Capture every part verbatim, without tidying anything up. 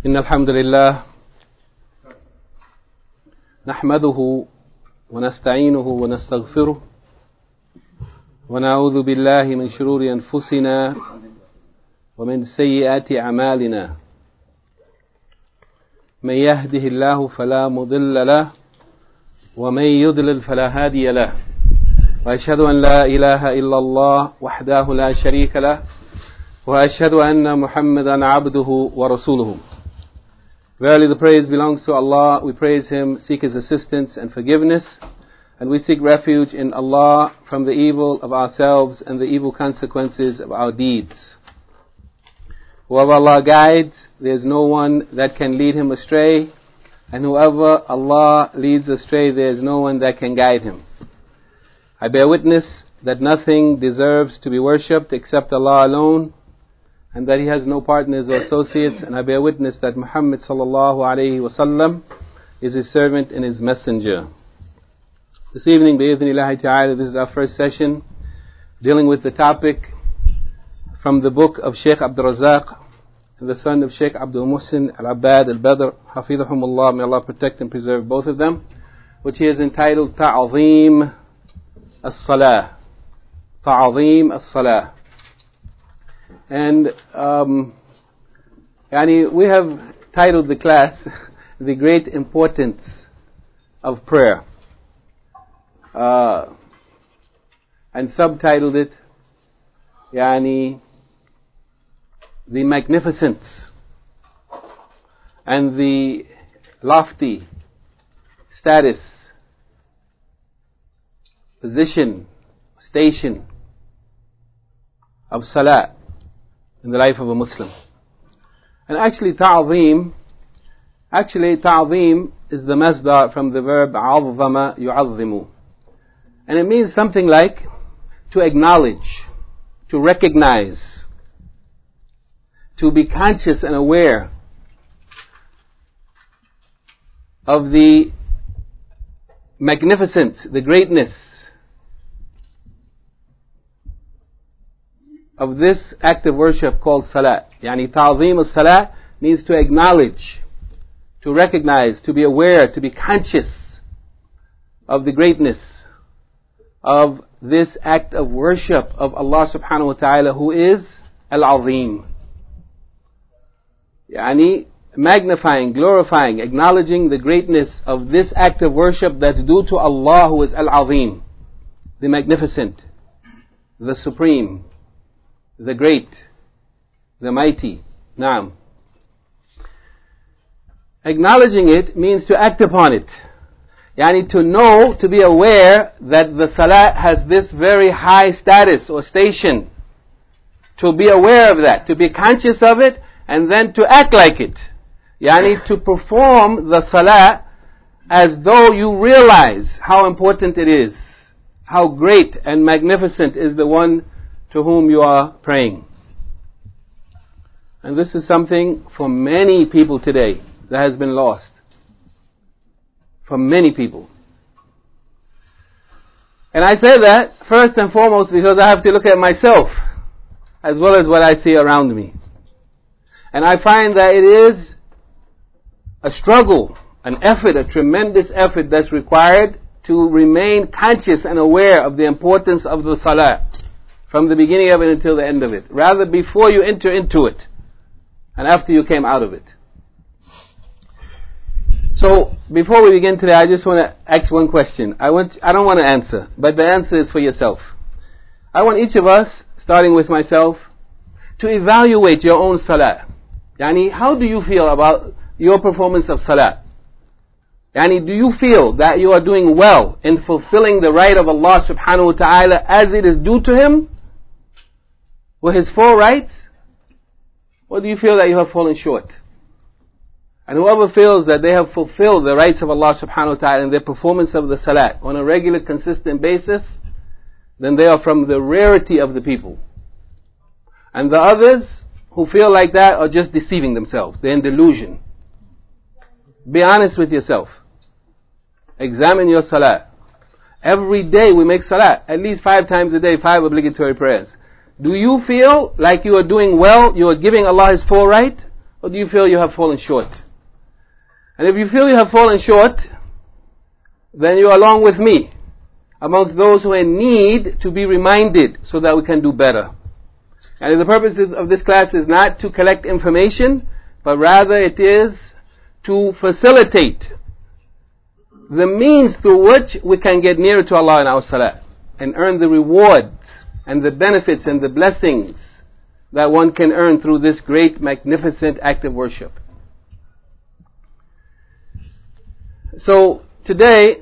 إن الحمد لله نحمده ونستعينه ونستغفره ونعوذ بالله من شرور أنفسنا ومن سيئات أعمالنا من يهده الله فلا مضل له ومن يضلل فلا هادي له وأشهد أن لا إله إلا الله وحده لا شريك له وأشهد أن محمدا عبده ورسوله. Verily the praise belongs to Allah. We praise Him, seek His assistance and forgiveness, and we seek refuge in Allah from the evil of ourselves and the evil consequences of our deeds. Whoever Allah guides, there is no one that can lead him astray, and whoever Allah leads astray, there is no one that can guide him. I bear witness that nothing deserves to be worshipped except Allah alone, and that He has no partners or associates, and I bear witness that Muhammad sallallahu alayhi wa sallam is His servant and His messenger. This evening, bi-idhnillahi ta'ala, this is our first session dealing with the topic from the book of Shaykh Abdul Razak, the son of Shaykh Abdul Muhsin Al-Abbad Al-Badr, hafidhahumullah, may Allah protect and preserve both of them, which he is entitled Ta'zeem As-Salah. Ta'zeem As-Salah. And um, yani we have titled the class The Great Importance of Prayer, uh, and subtitled it yani the magnificence and the lofty status, position, station of Salah in the life of a Muslim. And actually ta'zeem, actually ta'zeem is the masdar from the verb عظم يعظم, and it means something like to acknowledge, to recognize, to be conscious and aware of the magnificence, the greatness of this act of worship called salah. Yani ta'zeem as-salah means to acknowledge, to recognize, to be aware, to be conscious of the greatness of this act of worship of Allah subhanahu wa ta'ala, who is Al-Azim. Yani magnifying, glorifying, acknowledging the greatness of this act of worship that's due to Allah, who is Al-Azim, the magnificent, the supreme, the great, the mighty. Naam. Acknowledging it means to act upon it. Yani to know, to be aware that the salah has this very high status or station. To be aware of that, to be conscious of it, and then to act like it. Yani to perform the salah as though you realize how important it is, how great and magnificent is the one to whom you are praying. And this is something for many people today that has been lost. For many people. And I say that first and foremost because I have to look at myself as well as what I see around me. And I find that it is a struggle, an effort, a tremendous effort that's required to remain conscious and aware of the importance of the salah from the beginning of it until the end of it, rather before you enter into it and after you came out of it. So before we begin today, I just want to ask one question. I want I don't want to answer, but the answer is for yourself. I want each of us, starting with myself, to evaluate your own salah. Yani, how do you feel about your performance of salah? Yani, do you feel that you are doing well in fulfilling the right of Allah subhanahu wa ta'ala as it is due to Him, with His full rights? Or do you feel that you have fallen short? And whoever feels that they have fulfilled the rights of Allah subhanahu wa ta'ala in their performance of the salah on a regular, consistent basis, then they are from the rarity of the people. And the others who feel like that are just deceiving themselves. They're in delusion. Be honest with yourself. Examine your salah. Every day we make salah, at least five times a day, five obligatory prayers. Do you feel like you are doing well, you are giving Allah His full right? or do you feel you have fallen short? And if you feel you have fallen short, then you are along with me amongst those who need to be reminded so that we can do better. And the purpose of this class is not to collect information, but rather it is to facilitate the means through which we can get nearer to Allah in our salah and earn the rewards and the benefits and the blessings that one can earn through this great, magnificent act of worship. So today,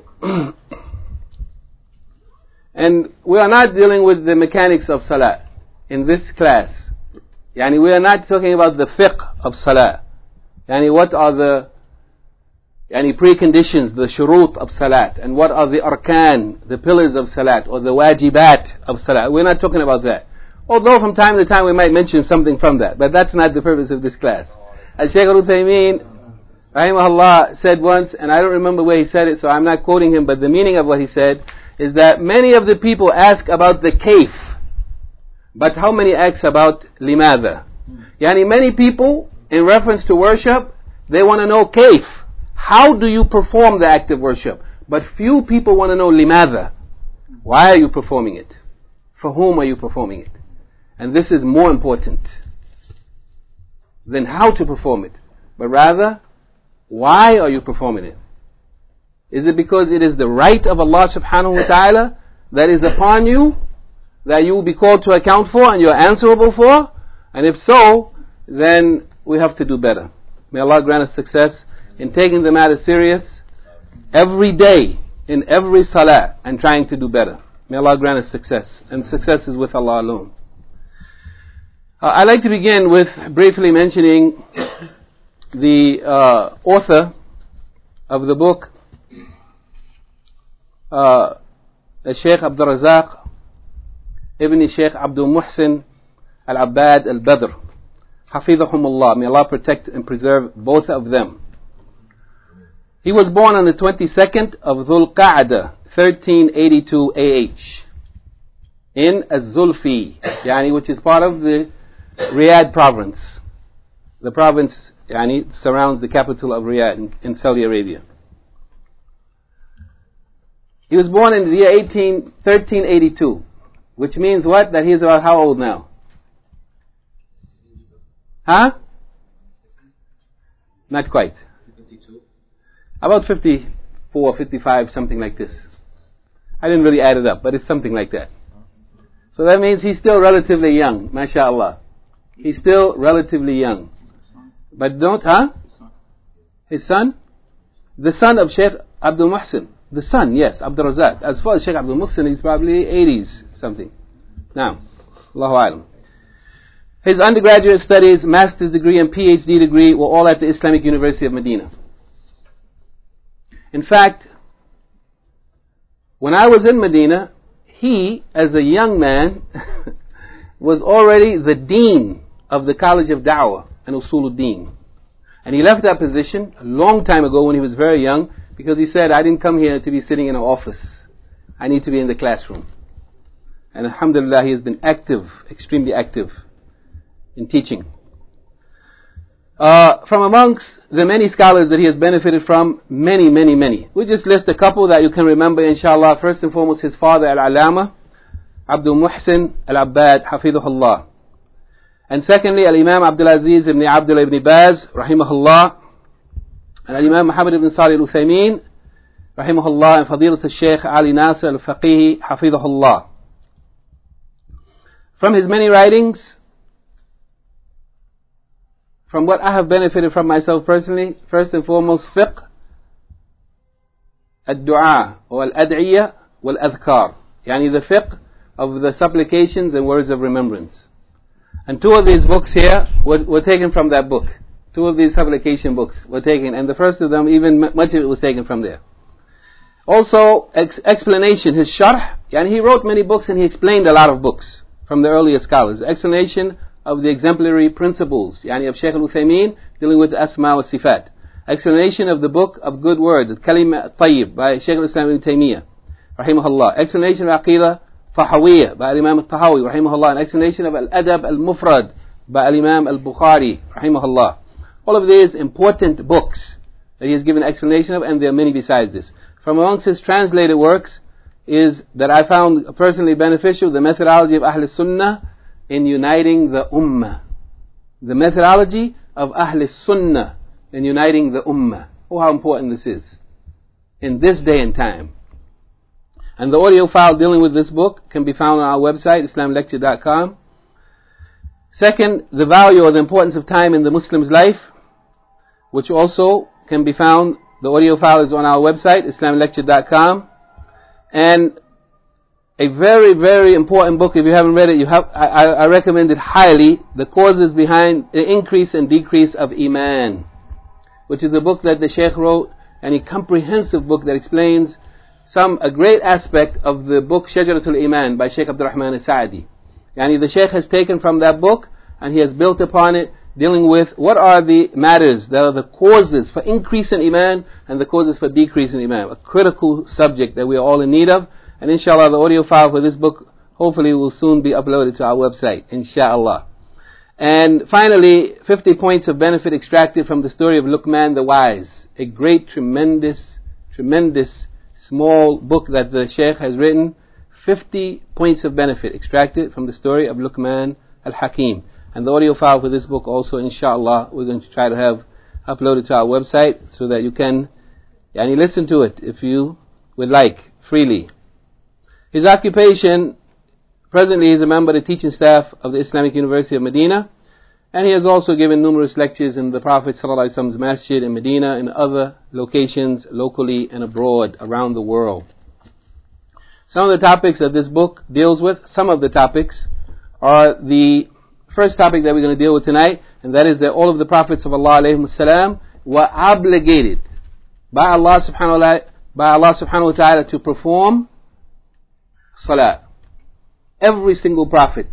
and we are not dealing with the mechanics of salah in this class. Yani we are not talking about the fiqh of salah. Yani what are the yani preconditions, the shurut of salat, and what are the arkan, the pillars of salat, or the wajibat of salat. We're not talking about that. Although from time to time we might mention something from that, but that's not the purpose of this class. As Shaykh al-Uthaymeen, rahimahullah, said once, and I don't remember where he said it, so I'm not quoting him, but the meaning of what he said is that many of the people ask about the kayf, but how many ask about limadha? Yani many people, in reference to worship, they want to know kayf. How do you perform the act of worship? But few people want to know limadha. Why are you performing it? For whom are you performing it? And this is more important than how to perform it. But rather, why are you performing it? Is it because it is the right of Allah subhanahu wa ta'ala that is upon you, that you will be called to account for and you are answerable for? And if so, then we have to do better. May Allah grant us success in taking the matter serious every day, in every salah, and trying to do better. May Allah grant us success. And success is with Allah alone. Uh, I'd like to begin with briefly mentioning the uh, author of the book, uh, Shaykh Abdul Razak Ibn Shaykh Abdul Muhsin Al-Abbad Al-Badr, Hafidhahumullah. May Allah protect and preserve both of them. He was born on the twenty-second of Dhul Qa'dah, thirteen eighty-two A H, in Az-Zulfi, yani, which is part of the Riyadh province. The province yani, surrounds the capital of Riyadh in, in Saudi Arabia. He was born in the year thirteen eighty-two, which means what? That he is about how old now? Huh? Not quite. About fifty-four, fifty-five, something like this. I didn't really add it up, but it's something like that. So that means he's still relatively young, mashallah. He's still relatively young. But don't, huh? His son? The son of Shaykh Abdul Muhsin. The son, yes, Abdul Razak. As far as Shaykh Abdul Muhsin, he's probably eighties, something. Now, Allahu Alam. His undergraduate studies, master's degree and PhD degree were all at the Islamic University of Medina. In fact, when I was in Medina, he, as a young man, was already the dean of the College of Da'wah and Usuluddin. And he left that position a long time ago when he was very young, because he said, I didn't come here to be sitting in an office. I need to be in the classroom. And alhamdulillah, he has been active, extremely active in teaching. Uh, from amongst the many scholars that he has benefited from, many, many, many. We just list a couple that you can remember, inshallah. First and foremost, his father, Al-Alama, Abdul Muhsin Al-Abbad, Hafidhahullah. And secondly, Al-Imam Abdul Aziz ibn Abdullah ibn Baz, Rahimahullah. And Al-Imam Muhammad ibn Salih Al-Uthaymeen, Rahimahullah. And Fadilat al-Shaykh Ali Nasir Al-Faqihi, Hafidhahullah. From his many writings, from what I have benefited from myself personally, first and foremost, fiqh, ad-du'a, or al-ad'iyya, wal-adhkar. Yani the fiqh of the supplications and words of remembrance. And two of these books here were, were taken from that book. Two of these supplication books were taken, and the first of them, even much of it was taken from there. Also, ex- explanation, his sharh, yani he wrote many books and he explained a lot of books from the earlier scholars. Explanation of the exemplary principles, yani of Shaykh Al-Uthaymeen, dealing with Asma wa Sifat. Explanation of the book of good word, Kalima Tayyib, by Shaykh Al-Islam Ibn Taymiyyah, rahimahullah. Explanation of Aqidah Tahawiyya, by Imam Al-Tahawi, rahimahullah. And explanation of Al-Adab Al-Mufrad, by Imam Al-Bukhari, rahimahullah. All of these important books that he has given explanation of, and there are many besides this. From amongst his translated works is that I found personally beneficial, the methodology of Ahl Sunnah in uniting the Ummah. The methodology of Ahl Sunnah in uniting the Ummah. Oh, how important this is in this day and time. And the audio file dealing with this book can be found on our website, islam lecture dot com. Second, the value or the importance of time in the Muslim's life, which also can be found. The audio file is on our website, islam lecture dot com. And a very, very important book, if you haven't read it, you have, I, I recommend it highly, The Causes Behind the Increase and Decrease of Iman, which is a book that the Shaykh wrote, and a comprehensive book that explains some, a great aspect of the book Shajaratul Iman by Shaykh Abdul Rahman As-Sa'di. Yani the Shaykh has taken from that book and he has built upon it, dealing with what are the matters that are the causes for increase in Iman and the causes for decrease in Iman. A critical subject that we are all in need of. And inshallah, the audio file for this book hopefully will soon be uploaded to our website, inshallah. And finally, fifty points of benefit extracted from the story of Luqman the Wise. A great, tremendous, tremendous small book that the Shaykh has written. fifty points of benefit extracted from the story of Luqman al-Hakim. And the audio file for this book also, inshallah, we're going to try to have uploaded to our website so that you can yani, listen to it if you would like, freely. His occupation, presently he is a member of the teaching staff of the Islamic University of Medina, and he has also given numerous lectures in the Prophet ﷺ's masjid in Medina and other locations locally and abroad around the world. Some of the topics that this book deals with, some of the topics are the first topic that we're going to deal with tonight, and that is that all of the prophets of Allah alayhimus salam were obligated by Allah subhanahu wa ta'ala, by Allah subhanahu wa ta'ala to perform salat. Every single prophet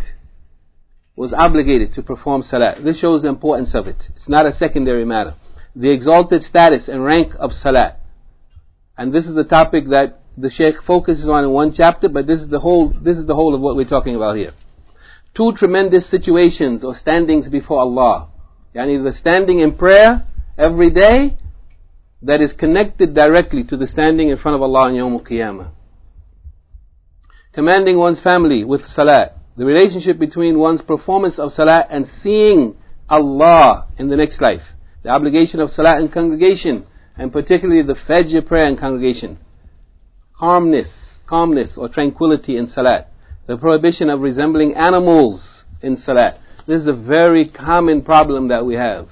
was obligated to perform salat. This shows the importance of it. It's not a secondary matter. The exalted status and rank of salat. And this is the topic that the Shaykh focuses on in one chapter, but this is the whole, this is the whole of what we're talking about here. Two tremendous situations or standings before Allah. Yani the standing in prayer every day that is connected directly to the standing in front of Allah on Yawm al-Qiyamah. Commanding one's family with salat. The relationship between one's performance of salat and seeing Allah in the next life. The obligation of salat in congregation, and particularly the Fajr prayer in congregation. Calmness, calmness or tranquility in salat. The prohibition of resembling animals in salat. This is a very common problem that we have.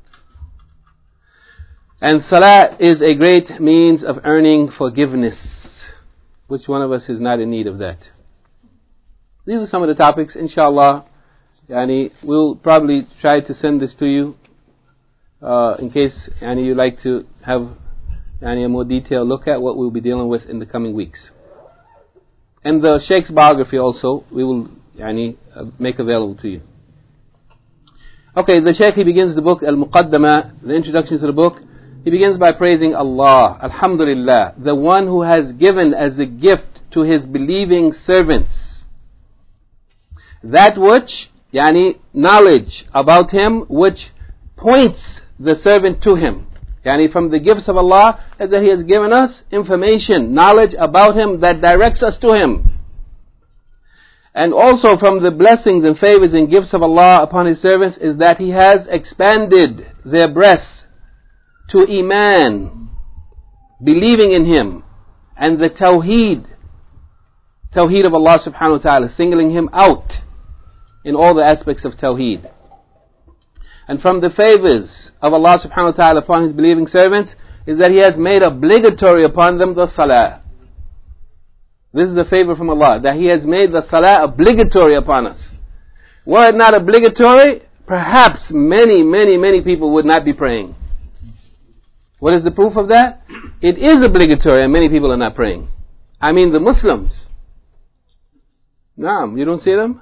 And salat is a great means of earning forgiveness. Which one of us is not in need of that? These are some of the topics, inshallah. Yani, we'll probably try to send this to you uh, in case yani, you'd like to have yani, a more detailed look at what we'll be dealing with in the coming weeks. And the Shaykh's biography also, we will yani, uh, make available to you. Okay, the Shaykh, he begins the book, Al-Muqaddamah, the introduction to the book. He begins by praising Allah, Alhamdulillah, the one who has given as a gift to his believing servants that which, yani, knowledge about him, which points the servant to him. Yani, from the gifts of Allah is that he has given us information, knowledge about him that directs us to him. And also from the blessings and favors and gifts of Allah upon his servants is that he has expanded their breasts to Iman, believing in him, and the Tawheed, Tawheed of Allah subhanahu wa ta'ala, singling him out in all the aspects of Tawheed. And from the favors of Allah subhanahu wa ta'ala upon his believing servants is that he has made obligatory upon them the salah. This is a favor from Allah, that he has made the salah obligatory upon us. Were it not obligatory, perhaps many, many, many people would not be praying. What is the proof of that? It is obligatory and many people are not praying. I mean the Muslims. Naam, you don't see them?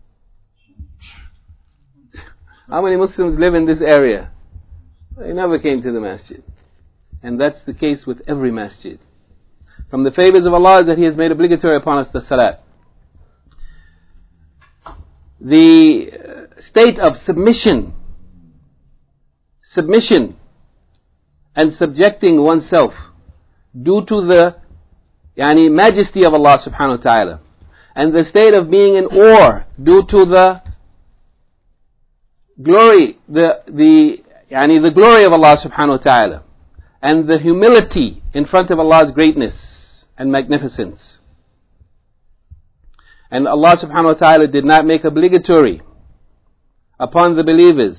How many Muslims live in this area? They never came to the masjid. And that's the case with every masjid. From the favors of Allah is that he has made obligatory upon us the salat. The state of submission, submission and subjecting oneself due to the yani, majesty of Allah subhanahu wa ta'ala, and the state of being in awe due to the glory, the the yani, the glory of Allah subhanahu wa ta'ala, and the humility in front of Allah's greatness and magnificence. And Allah subhanahu wa ta'ala did not make obligatory upon the believers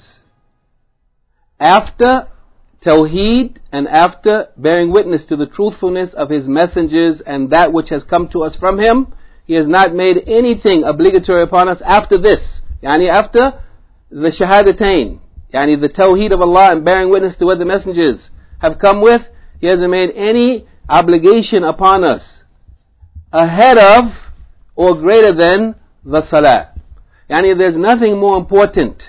after Tawheed and after bearing witness to the truthfulness of His messengers and that which has come to us from Him. He has not made anything obligatory upon us after this. Yani after the Shahadatain, yani the Tawheed of Allah and bearing witness to what the messengers have come with, He hasn't made any obligation upon us ahead of or greater than the Salah. Yani there's nothing more important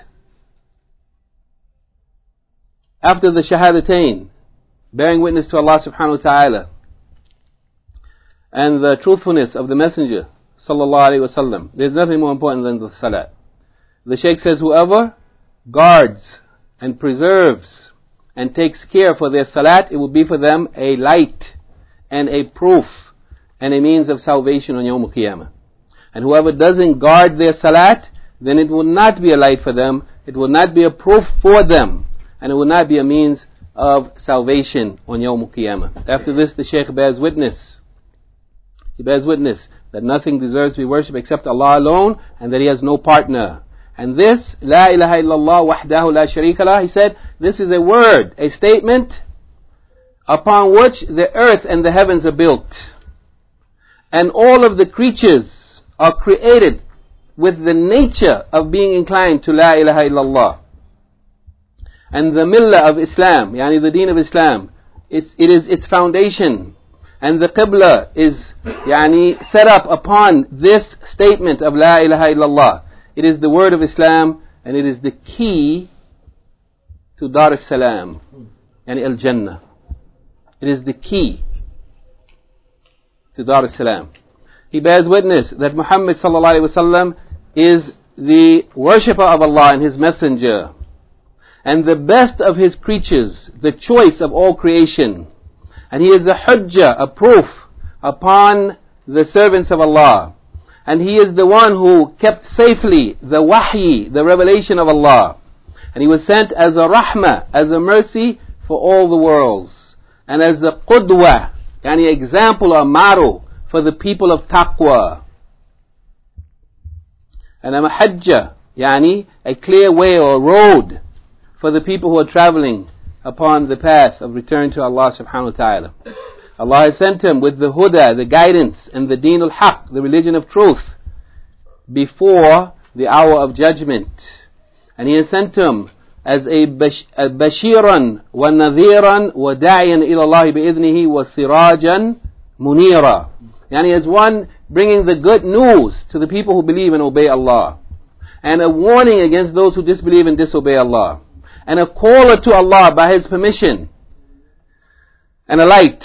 after the Shahadatain, bearing witness to Allah subhanahu wa ta'ala and the truthfulness of the Messenger sallallahu alayhi wa sallam. There's nothing more important than the Salah. The Shaykh says, whoever guards and preserves and takes care for their Salat, it will be for them a light and a proof and a means of salvation on Yawm al-Qiyamah. And whoever doesn't guard their Salat, then it will not be a light for them, it will not be a proof for them, and it will not be a means of salvation on Yawm al-Qiyamah. After this, the Shaykh bears witness. He bears witness that nothing deserves to be worshipped except Allah alone, and that He has no partner. And this, La ilaha illallah wahdahu la sharika lah, he said, this is a word, a statement upon which the earth and the heavens are built. And all of the creatures are created with the nature of being inclined to La ilaha illallah. And the millah of Islam, yani the deen of Islam, it's, it is its foundation. And the qibla is yani set up upon this statement of La ilaha illallah. It is the word of Islam, and it is the key to Dar as-Salam, yani al-Jannah. It is the key to Dar as-Salam. He bears witness that Muhammad sallallahu alaihi wasallam is the worshipper of Allah and His messenger, and the best of His creatures, the choice of all creation. And he is a hujjah, a proof upon the servants of Allah. And he is the one who kept safely the wahy, the revelation of Allah. And he was sent as a rahmah, as a mercy for all the worlds. And as a qudwa, yani example or model for the people of taqwa. And a mahajjah, yani a clear way or road for the people who are traveling upon the path of return to Allah subhanahu wa ta'ala. Allah has sent him with the huda, the guidance, and the deen al-haq, the religion of truth, before the hour of judgment. And He has sent him as a bashiran wa nadhiran wa da'iyan ila Allah bi'idhnihi wa sirajan munira. Yani as one bringing the good news to the people who believe and obey Allah, and a warning against those who disbelieve and disobey Allah, and a caller to Allah by His permission, and a light,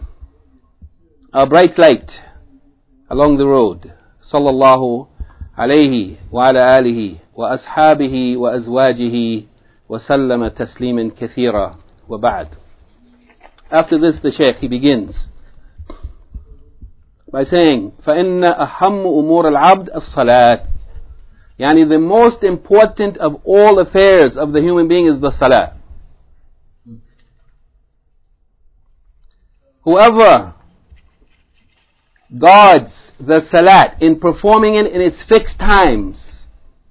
a bright light along the road. Sallallahu alayhi wa ala alihi wa ashabihi wa azwajihi wa sallama tasliman kathira wa ba'd. After this, the Shaykh, he begins by saying, فَإِنَّ أَحَمُّ أُمُورَ الْعَبْدِ الصَّلَاةِ. Yani the most important of all affairs of the human being is the salah. Whoever guards the salat in performing it in its fixed times,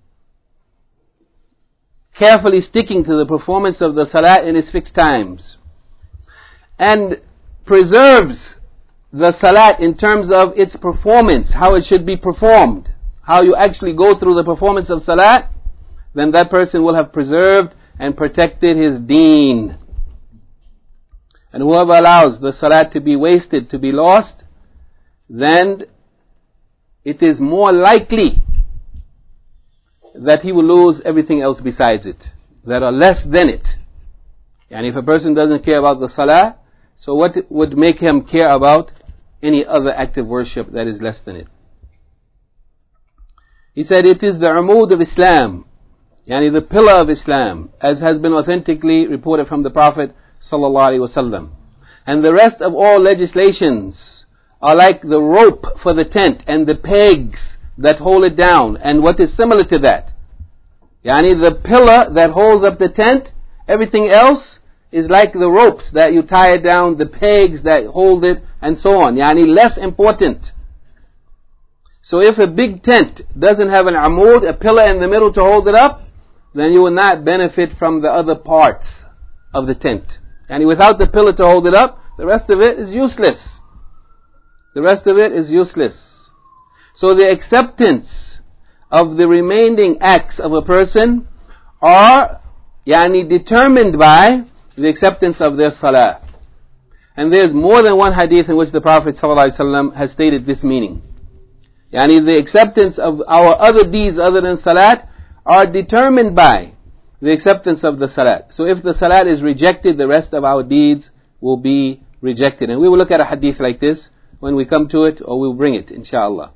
carefully sticking to the performance of the salat in its fixed times, and preserves the salat in terms of its performance, how it should be performed, how you actually go through the performance of salat, then that person will have preserved and protected his deen. And whoever allows the salat to be wasted, to be lost, then it is more likely that he will lose everything else besides it, that are less than it. And if a person doesn't care about the salah, so what would make him care about any other act of worship that is less than it? He said, it is the umud of Islam, Yani the pillar of Islam, as has been authentically reported from the Prophet sallallahu alaihi wasallam. And the rest of all legislations are like the rope for the tent and the pegs that hold it down, and what is similar to that. Yani the pillar that holds up the tent, everything else is like the ropes that you tie it down, the pegs that hold it, and so on. Yani less important. So if a big tent doesn't have an amud, a pillar in the middle to hold it up, then you will not benefit from the other parts of the tent. And without the pillar to hold it up, the rest of it is useless. The rest of it is useless. So the acceptance of the remaining acts of a person are yani determined by the acceptance of their salah. And there's more than one hadith in which the Prophet ﷺ has stated this meaning. Yani the acceptance of our other deeds other than salat are determined by the acceptance of the salat. So if the salat is rejected, the rest of our deeds will be rejected. And we will look at a hadith like this when we come to it, or we'll bring it, inshallah.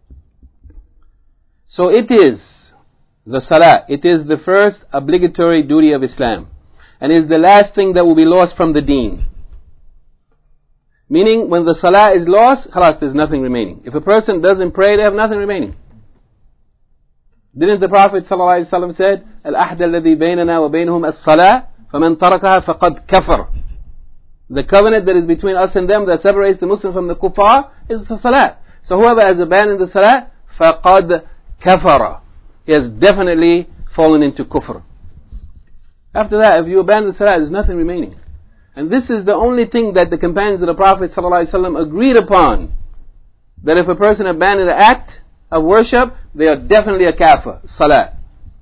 So it is the salah, it is the first obligatory duty of Islam, and is the last thing that will be lost from the deen. Meaning, when the salah is lost, khalas, there's nothing remaining. If a person doesn't pray, they have nothing remaining. Didn't the Prophet ﷺ said, "Al-ahd alladhi baynana wa baynahum as-salah, faman tarakaha faqad kafar." The covenant that is between us and them that separates the Muslim from the kuffar is the salah. So whoever has abandoned the salah, faqad kafara. He has definitely fallen into kufr. After that, if you abandon the salah, there's nothing remaining. And this is the only thing that the companions of the Prophet ﷺ agreed upon. That if a person abandoned an act of worship, they are definitely a kafir. Salah.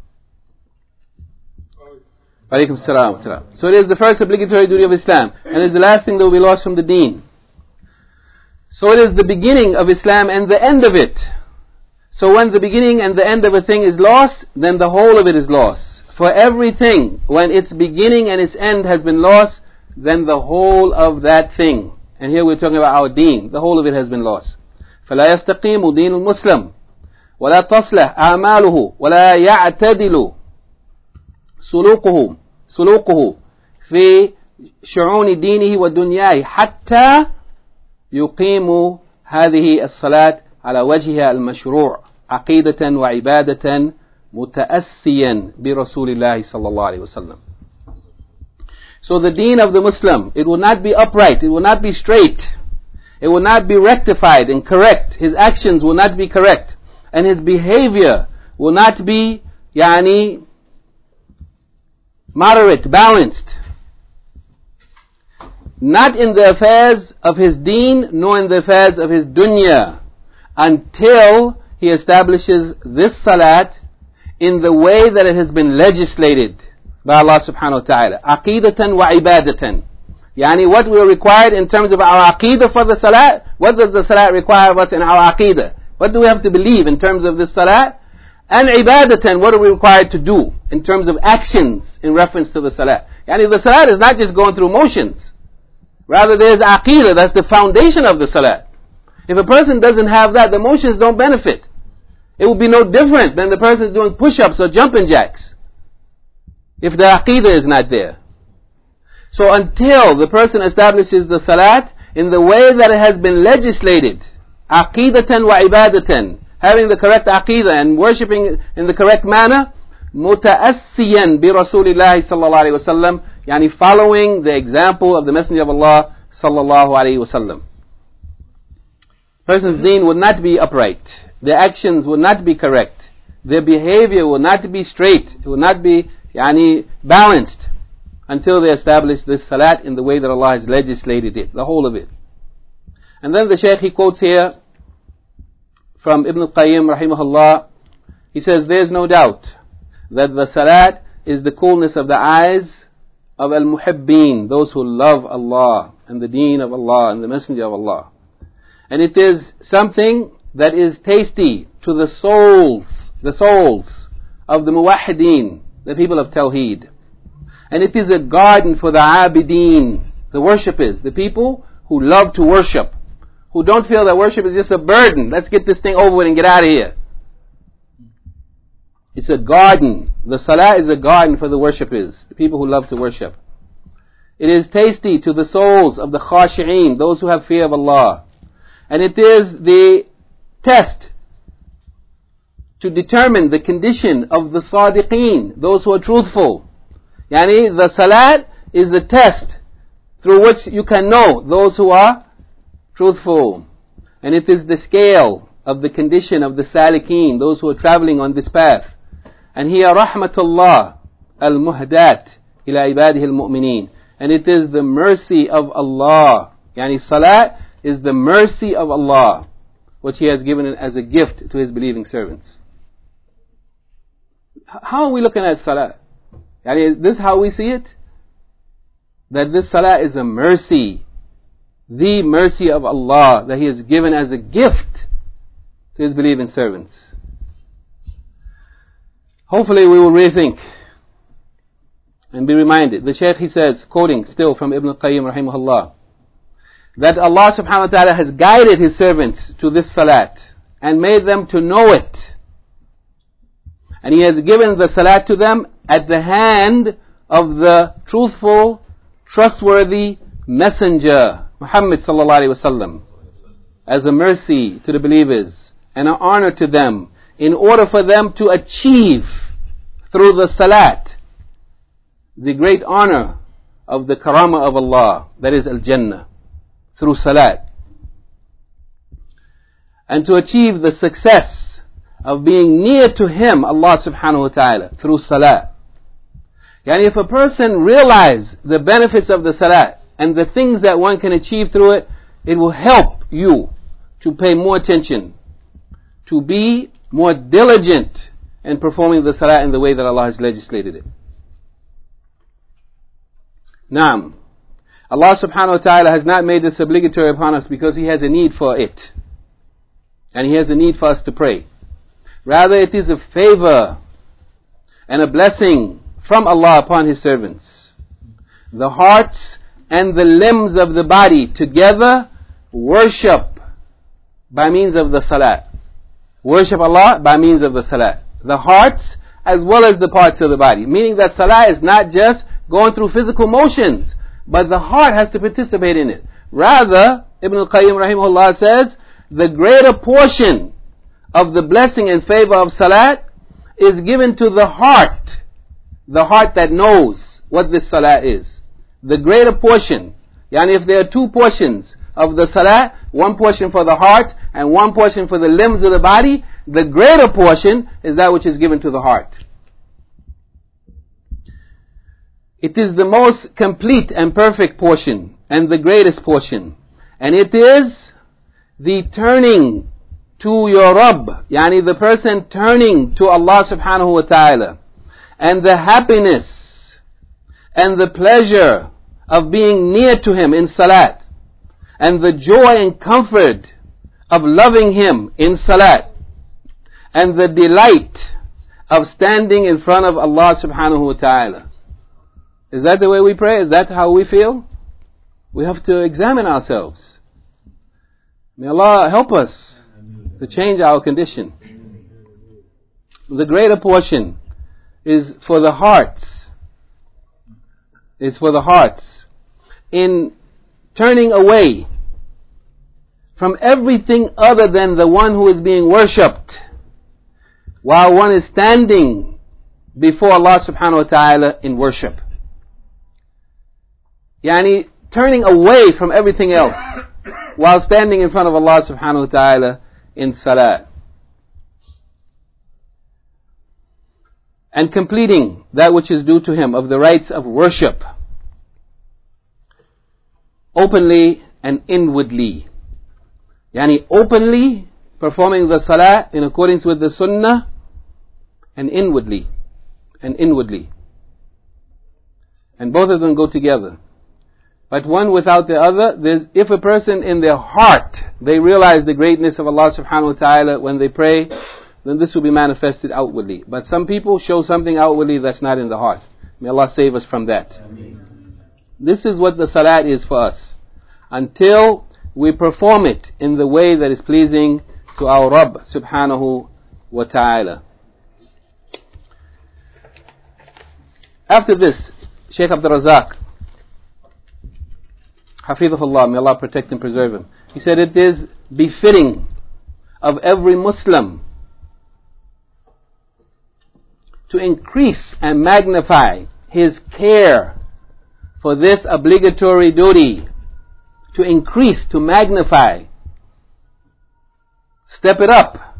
Alaykum as-salam. So it is the first obligatory duty of Islam, and it is the last thing that will be lost from the deen. So it is the beginning of Islam and the end of it. So when the beginning and the end of a thing is lost, then the whole of it is lost. For everything, when its beginning and its end has been lost, then the whole of that thing, and here we're talking about our deen, the whole of it has been lost. فَلَا يَسْتَقِيمُ دِينُ الْمُسْلِمِ وَلَا تَصْلَحْ أَعْمَالُهُ وَلَا يَعْتَدِلُ سلوكه سلوكه في شؤون دينه ودنياه حتى يقيم هذه الصلاة على وجهها المشروع عقيدة وعبادة متأسيا برسول الله صلى الله عليه وسلم. So the deen of the Muslim, it will not be upright, it will not be straight, it will not be rectified and correct, his actions will not be correct, and his behavior will not be yani moderate, balanced, not in the affairs of his deen nor in the affairs of his dunya, until he establishes this salat in the way that it has been legislated by Allah subhanahu wa ta'ala. Aqidatan wa ibadatan. Yani what we are required in terms of our aqidah for the salat. What does the salat require of us in our aqidah? What do we have to believe in terms of this salat? And ibadatan, what are we required to do in terms of actions in reference to the salat? Yani the salat is not just going through motions. Rather there is aqidah, that's the foundation of the salat. If a person doesn't have that, the motions don't benefit. It will be no different than the person doing push-ups or jumping jacks, if the aqidah is not there. So until the person establishes the salat in the way that it has been legislated, aqidatan wa ibadatan, having the correct aqidah and worshipping in the correct manner, muta'assiyan bi Rasulillahi sallallahu alayhi wa sallam, yani following the example of the Messenger of Allah sallallahu alayhi wa sallam. Person's deen would not be upright, their actions would not be correct, their behavior will not be straight, it will not be yani balanced, until they establish this salat in the way that Allah has legislated it, the whole of it. And then the Shaykh, he quotes here from Ibn al-Qayyim rahimahullah, he says, there's no doubt that the salat is the coolness of the eyes of al-muhibbeen, those who love Allah and the deen of Allah and the Messenger of Allah. And it is something that is tasty to the souls, the souls of the muwahhideen, the people of Tawheed. And it is a garden for the abideen, the worshippers, the people who love to worship, who don't feel that worship is just a burden. Let's get this thing over with and get out of here. It's a garden. The salah is a garden for the worshippers, the people who love to worship. It is tasty to the souls of the khashi'een, those who have fear of Allah. And it is the test to determine the condition of the sadiqeen, those who are truthful. Yani the salat is a test through which you can know those who are truthful. And it is the scale of the condition of the salikeen, those who are traveling on this path. And hiya rahmatullah al-muhdat ila ibadihi al-mu'mineen. And it is the mercy of Allah. Yani salat is the mercy of Allah, which He has given as a gift to His believing servants. How are we looking at salah? Yani is this how we see it? That this salah is a mercy, the mercy of Allah that He has given as a gift to His believing servants. Hopefully we will rethink and be reminded. The Shaykh, he says, quoting still from Ibn al-Qayyim rahimahullah, that Allah subhanahu wa ta'ala has guided His servants to this salat and made them to know it. And He has given the salat to them at the hand of the truthful, trustworthy messenger, Muhammad sallallahu alaihi wasallam, as a mercy to the believers and an honor to them, in order for them to achieve through the salat the great honor of the karama of Allah, that is al-Jannah, through salat, and to achieve the success of being near to Him, Allah subhanahu wa ta'ala, through salat. Yani if a person realizes the benefits of the salat and the things that one can achieve through it, it will help you to pay more attention, to be more diligent in performing the salat in the way that Allah has legislated it. Naam. Allah subhanahu wa ta'ala has not made this obligatory upon us because He has a need for it. And He has a need for us to pray. Rather, it is a favor and a blessing from Allah upon His servants. The hearts and the limbs of the body together worship by means of the salat. Worship Allah by means of the salat. The hearts as well as the parts of the body. Meaning that salat is not just going through physical motions, but the heart has to participate in it. Rather, Ibn al-Qayyim rahimahullah says, the greater portion of the blessing and favor of salat is given to the heart. The heart that knows what this salat is. The greater portion. Yani if there are two portions of the salat, one portion for the heart and one portion for the limbs of the body, the greater portion is that which is given to the heart. It is the most complete and perfect portion and the greatest portion. And it is the turning to your Rabb, yani the person turning to Allah subhanahu wa ta'ala, and the happiness and the pleasure of being near to Him in salat, and the joy and comfort of loving Him in salat, and the delight of standing in front of Allah subhanahu wa ta'ala. Is that the way we pray? Is that how we feel? We have to examine ourselves. May Allah help us to change our condition. The greater portion is for the hearts. It's for the hearts. In turning away from everything other than the one who is being worshipped, while one is standing before Allah subhanahu wa ta'ala in worship. Yani turning away from everything else while standing in front of Allah subhanahu wa ta'ala in salat. And completing that which is due to Him of the rights of worship, openly and inwardly. Yani openly performing the salat in accordance with the sunnah, and inwardly, and inwardly. And both of them go together. But one without the other, there's, if a person in their heart, they realize the greatness of Allah subhanahu wa ta'ala when they pray, then this will be manifested outwardly. But some people show something outwardly that's not in the heart. May Allah save us from that. Ameen. This is what the salat is for us. Until we perform it in the way that is pleasing to our Rabb subhanahu wa ta'ala. After this, Shaykh Abdul Razak, Hafidhullah, may Allah protect and preserve him, he said it is befitting of every Muslim to increase and magnify his care for this obligatory duty. To increase, to magnify. Step it up.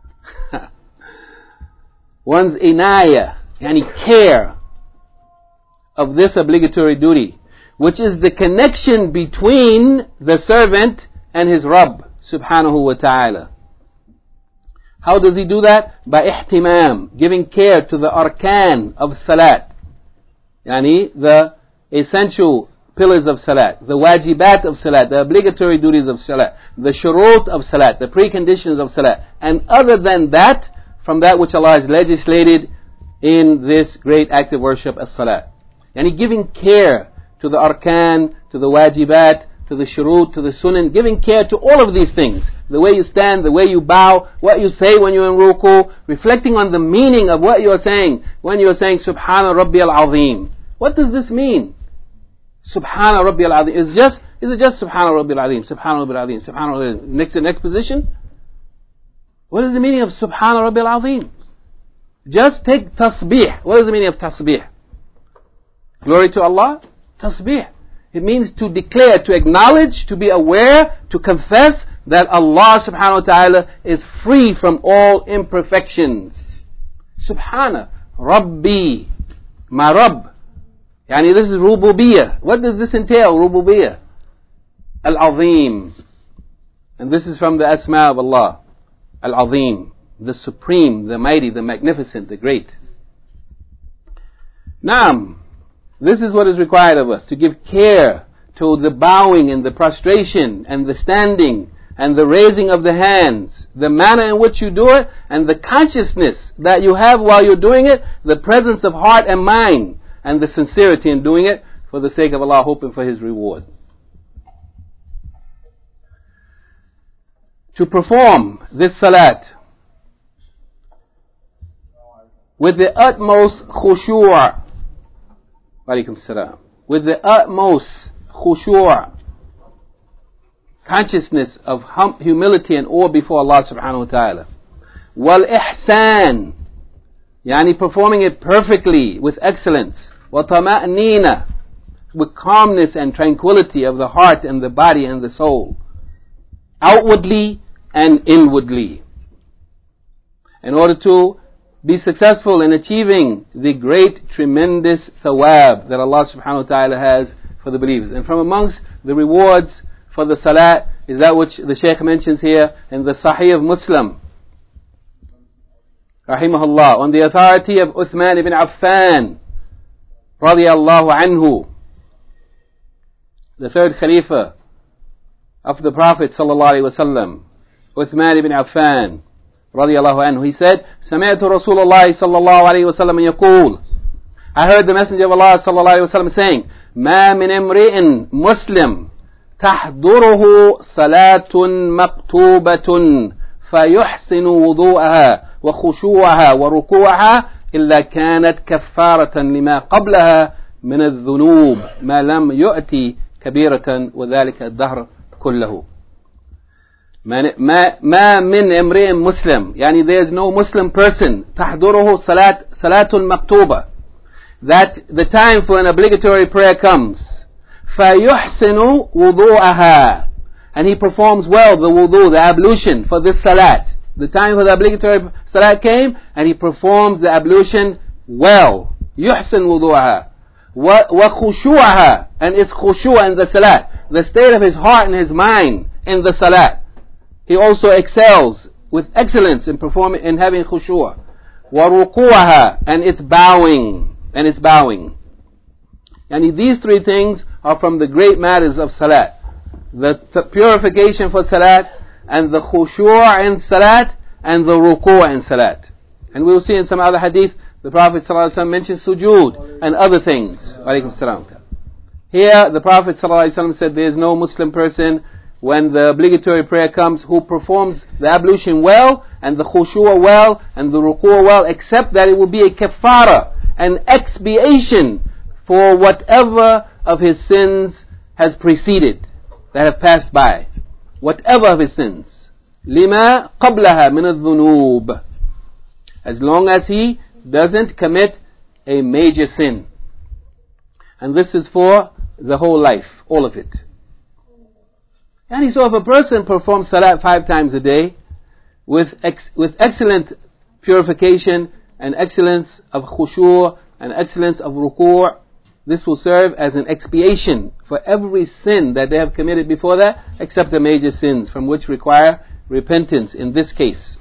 One's inaya, yani care of this obligatory duty, which is the connection between the servant and his Rabb, subhanahu wa ta'ala. How does he do that? By ihtimam, giving care to the arkan of salat. Yani the essential pillars of salat, the wajibat of salat, the obligatory duties of salat, the shurut of salat, the preconditions of salat, and other than that, from that which Allah has legislated in this great act of worship as salat. Yani giving care to the arkan, to the wajibat, to the shurut, to the sunan, giving care to all of these things. The way you stand, the way you bow, what you say when you're in ruku, reflecting on the meaning of what you're saying when you're saying Subhana Rabbi al-Azim. What does this mean? Subhana Rabbi al-Azim. Is just is it just Subhana Rabbi al-Azim, Subhana Rabbi al-Azim, Subhana Rabbi al-Azim? Next, the next position? What is the meaning of Subhana Rabbi al-Azim? Just take tasbih. What is the meaning of tasbih? Glory to Allah? Tasbih. It means to declare, to acknowledge, to be aware, to confess that Allah subhanahu wa ta'ala is free from all imperfections. Subhana Rabbi, my Rabb. Yani this is rububiyyah. What does this entail? Rububiyyah. Al-Azim. And this is from the Asma of Allah. Al-Azim. The Supreme, the Mighty, the Magnificent, the Great. Naam. This is what is required of us, to give care to the bowing and the prostration and the standing and the raising of the hands, the manner in which you do it, and the consciousness that you have while you're doing it, the presence of heart and mind, and the sincerity in doing it for the sake of Allah, hoping for His reward. To perform this salat with the utmost khushu', Walaikum salam, with the utmost khushu', consciousness of hum- humility and awe before Allah subhanahu wa ta'ala. Wal ihsan, yani performing it perfectly with excellence. Wa tama'nina, with calmness and tranquility of the heart and the body and the soul, outwardly and inwardly, in order to be successful in achieving the great, tremendous thawab that Allah subhanahu wa ta'ala has for the believers. And from amongst the rewards for the salat is that which the Shaykh mentions here in the Sahih of Muslim, rahimahullah, on the authority of Uthman ibn Affan, radiyallahu anhu, the third Khalifa of the Prophet sallallahu alaihi wasallam, Uthman ibn Affan, radiyallahu anhu, he said, سمعت رسول الله صلى الله عليه وسلم يقول, I heard the Messenger of Allah صلى الله عليه وسلم saying, ما من امرئ مسلم تحضره صلاة مكتوبة فيحسن وضوءها وخشوعها وركوعها إلا كانت كفارة لما قبلها من الذنوب ما لم يؤتي كبيرة وذلك الدهر كله. ما ما من امرئ مسلم, يعني there is no Muslim person تحضره صلاة صلاة مكتوبة, that the time for an obligatory prayer comes, فيحسن وضوءها, and he performs well the wudu, the ablution for this salat. The time for the obligatory salat came, and he performs the ablution well. يحسن وضوءها وخشوعها, and it's khushu' in the salat, the state of his heart and his mind in the salat. He also excels with excellence in performing, in having khushu'. وَرُكُوعَهَا, and it's bowing, and it's bowing. And these three things are from the great matters of salat. The th- purification for salat, and the khushu' in salat, and the ruku' in salat. And we will see in some other hadith, the Prophet ﷺ mentions sujood and other things. Walaikum salam. Here, the Prophet ﷺ said there is no Muslim person, when the obligatory prayer comes, who performs the ablution well, and the khushu' well, and the ruku' well, except that it will be a kafara, an expiation for whatever of his sins has preceded, that have passed by. Whatever of his sins. لِمَا قَبْلَهَا مِنَ الذُّنُوبِ. As long as he doesn't commit a major sin. And this is for the whole life, all of it. And so if a person performs salat five times a day, with ex- with excellent purification and excellence of khushu' and excellence of ruku', this will serve as an expiation for every sin that they have committed before that, except the major sins, from which require repentance in this case.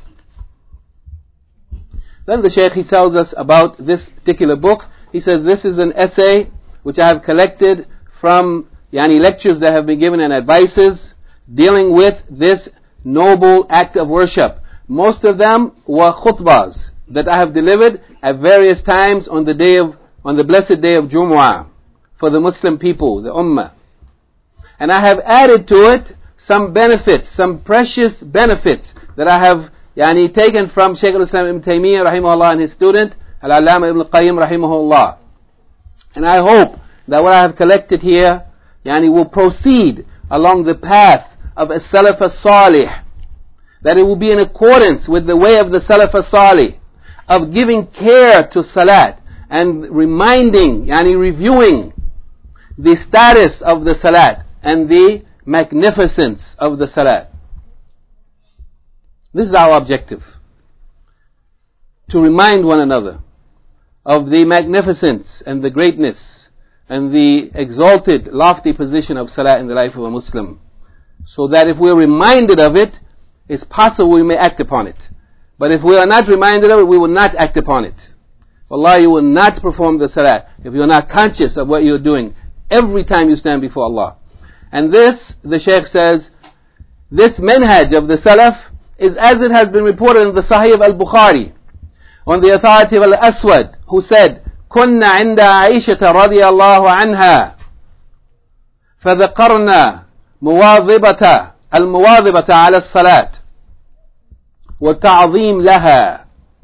Then the Shaykh, he tells us about this particular book. He says, this is an essay which I have collected from yani lectures that have been given and advices dealing with this noble act of worship. Most of them were khutbahs that I have delivered at various times on the day of, on the blessed day of Jumu'ah for the Muslim people, the Ummah. And I have added to it some benefits, some precious benefits that I have yani taken from Shaykh al-Islam Ibn Taymiyyah rahimahullah and his student Al-Allama Ibn Qayyim rahimahullah. And I hope that what I have collected here yani will proceed along the path of a Salaf as-Salih, that it will be in accordance with the way of the Salaf as-Salih, of giving care to Salat and reminding, yani reviewing the status of the Salat and the magnificence of the Salat. This is our objective, to remind one another of the magnificence and the greatness and the exalted, lofty position of Salat in the life of a Muslim, so that if we're reminded of it, it's possible we may act upon it. But if we are not reminded of it, we will not act upon it. Wallahi, you will not perform the Salat if you are not conscious of what you're doing every time you stand before Allah. And this, the Shaykh says, this manhaj of the Salaf is as it has been reported in the Sahih of Al-Bukhari, on the authority of Al-Aswad, who said, كنا عند عائشة رضي الله عنها فذكرنا مواظبة المواظبة على الصلاة والتعظيم لها.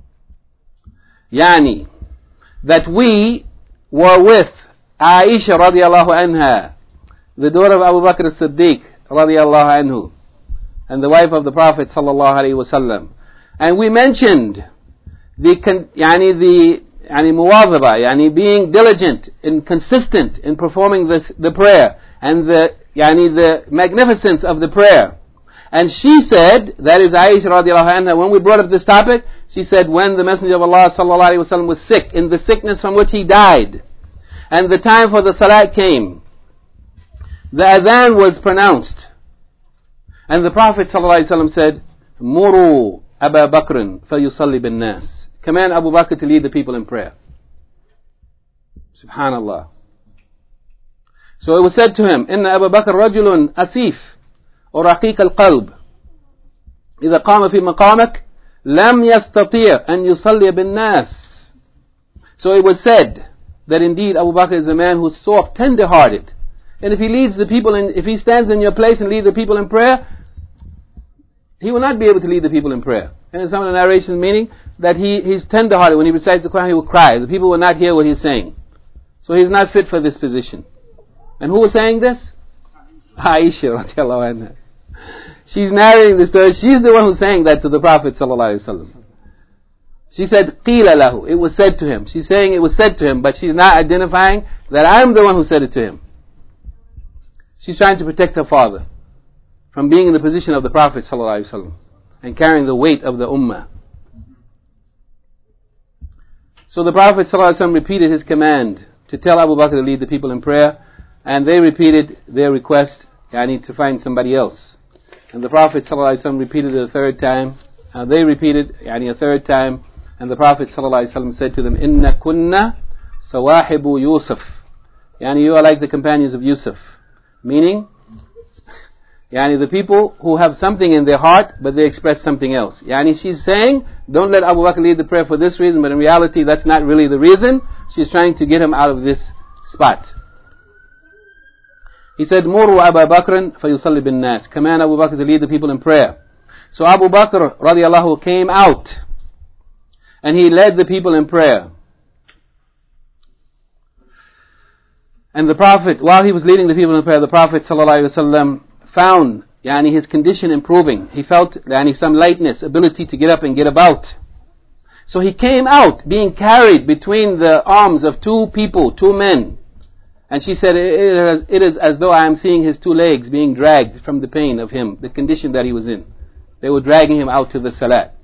يعني, that we were with Aisha radiallahu anha, the daughter of Abu Bakr as-Siddiq radiallahu anhu, and the wife of the Prophet sallallahu alaihi wasallam. And we mentioned the yani the yani muwadhaba, yani being diligent and consistent in performing this the prayer, and the yani the magnificence of the prayer. And she said, that is Aisha radiallahu anha, when we brought up this topic, she said, when the Messenger of Allah sallallahu alaihi wasallam was sick, in the sickness from which he died, and the time for the salat came, the adhan was pronounced, and the Prophet sallallahu alaihi wasallam said, Muru Abu Bakr fayusalli bin nas. Command Abu Bakr to lead the people in prayer. Subhanallah. So it was said to him, Inna Abu Bakr rajulun asif, or raqiq al-qalb. إذا قام في مقامك لم يستطيع أن يصلي بالناس. So it was said that indeed Abu Bakr is a man who's soft, tender-hearted. And if he leads the people in, if he stands in your place and leads the people in prayer, he will not be able to lead the people in prayer. And in some of the narrations meaning that he, he's tender-hearted. When he recites the Quran, he will cry. The people will not hear what he's saying. So he's not fit for this position. And who was saying this? Aisha radiallahu anha. She's narrating the story. She's the one who's saying that to the Prophet sallallahu alaihi wasallam. She said, "Qila lahu." It was said to him. She's saying it was said to him, but she's not identifying that I'm the one who said it to him. She's trying to protect her father from being in the position of the Prophet sallallahu alaihi wasallam and carrying the weight of the ummah. So the Prophet sallallahu alaihi wasallam repeated his command to tell Abu Bakr to lead the people in prayer, and they repeated their request, I need to find somebody else. And the Prophet ﷺ repeated it a third time. Uh, they repeated yani a third time. And the Prophet ﷺ said to them, Inna kunna sawahibu Yusuf. Yani you are like the companions of Yusuf. Meaning, yani the people who have something in their heart, but they express something else. Yani she's saying, don't let Abu Bakr lead the prayer for this reason, but in reality that's not really the reason. She's trying to get him out of this spot. He said, Muru Abu Bakr fayusalli bin nas. Command Abu Bakr to lead the people in prayer. So Abu Bakr radiallahu came out and he led the people in prayer. And the Prophet, while he was leading the people in prayer, the Prophet ﷺ found yani, his condition improving. He felt yani, some lightness, ability to get up and get about. So he came out, being carried between the arms of two people, two men. And she said, it is, it is as though I am seeing his two legs being dragged from the pain of him, the condition that he was in. They were dragging him out to the salat.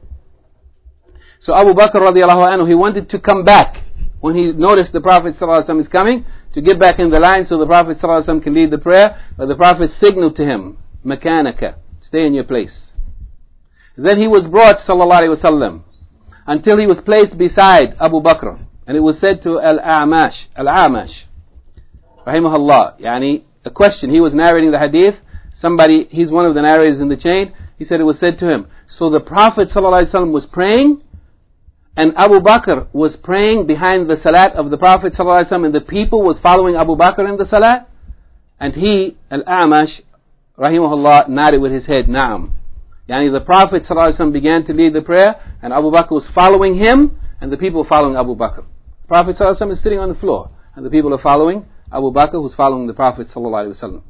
So Abu Bakr radiallahu anhu, he wanted to come back. When he noticed the Prophet ﷺ is coming, to get back in the line so the Prophet ﷺ can lead the prayer, but the Prophet signaled to him, Makanaka, stay in your place. Then he was brought sallallahu alayhi wasallam until he was placed beside Abu Bakr. And it was said to Al-A'mash, Al-A'mash, rahimahullah, yani, a question, he was narrating the hadith, somebody, he's one of the narrators in the chain, he said it was said to him, so the Prophet ﷺ was praying, and Abu Bakr was praying behind the salat of the Prophet ﷺ, and the people was following Abu Bakr in the salat, and he, Al-A'mash, rahimahullah, nodded with his head, na'am. Yani the Prophet ﷺ began to lead the prayer, and Abu Bakr was following him, and the people were following Abu Bakr. The Prophet ﷺ is sitting on the floor, and the people are following Abu Bakr, who's following the Prophet ﷺ.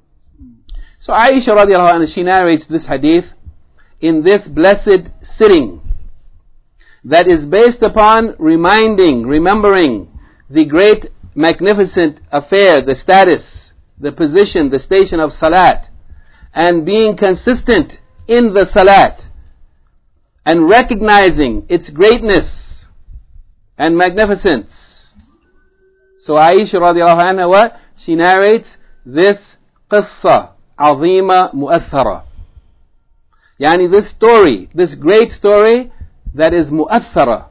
So Aisha radiallahu anha, she narrates this hadith in this blessed sitting that is based upon reminding, remembering the great, magnificent affair, the status, the position, the station of salat, and being consistent in the salat, and recognizing its greatness and magnificence. So Aisha radiallahu anha, what? She narrates this qissa, azima mu'athara. Yani this story, this great story that is mu'athara.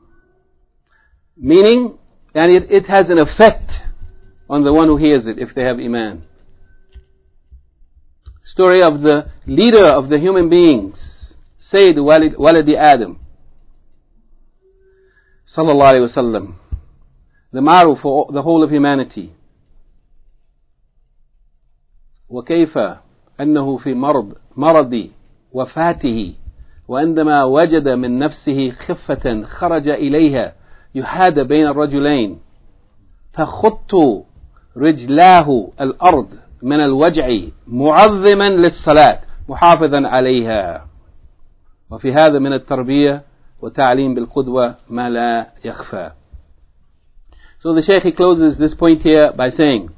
Meaning, and it, it has an effect on the one who hears it if they have iman. Story of the leader of the human beings, Sayyid Walid, Walidi Adam, sallallahu alayhi wa sallam, the ma'ruf for the whole of humanity. وكيف أنه في مرض مرض وفاته وعندما وجد من نفسه خفة خرج إليها يحاد بين الرجلين تخط رجلاه الأرض من الوجع معظما للصلاة محافظا عليها. وفي هذا من التربية وتعليم بالقدوة ما لا يخفى. So the Shaykh, he closes this point here by saying,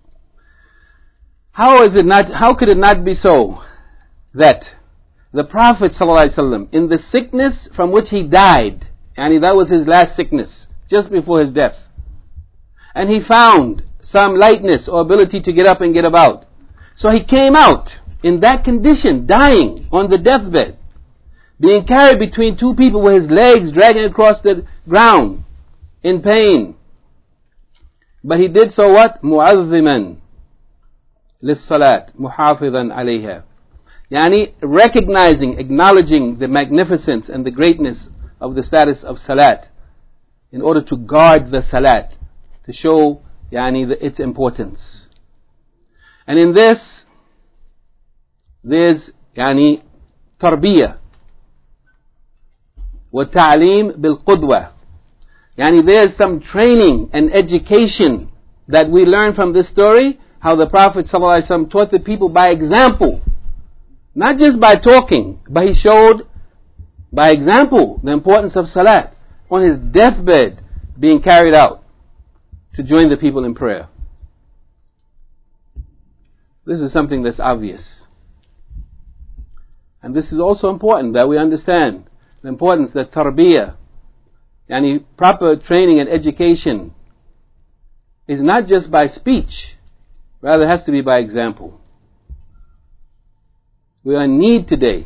how is it not, how could it not be so that the Prophet ﷺ, in the sickness from which he died, and that was his last sickness, just before his death, and he found some lightness or ability to get up and get about. So he came out in that condition, dying on the deathbed, being carried between two people with his legs dragging across the ground in pain. But he did so what? مُعَظِّمًا لِلصَّلَاةِ مُحَافِظًا عَلَيْهَا. Yani recognizing, acknowledging the magnificence and the greatness of the status of salat in order to guard the salat, to show yani the, its importance. And in this, there's yani tarbiyah wa ta'aleem bil qudwa. Yani there's some training and education that we learn from this story, how the Prophet ﷺ taught the people by example. Not just by talking, but he showed by example the importance of salat on his deathbed being carried out to join the people in prayer. This is something that's obvious. And this is also important that we understand the importance that tarbiyah, yani proper training and education, is not just by speech, rather it has to be by example. We are in need today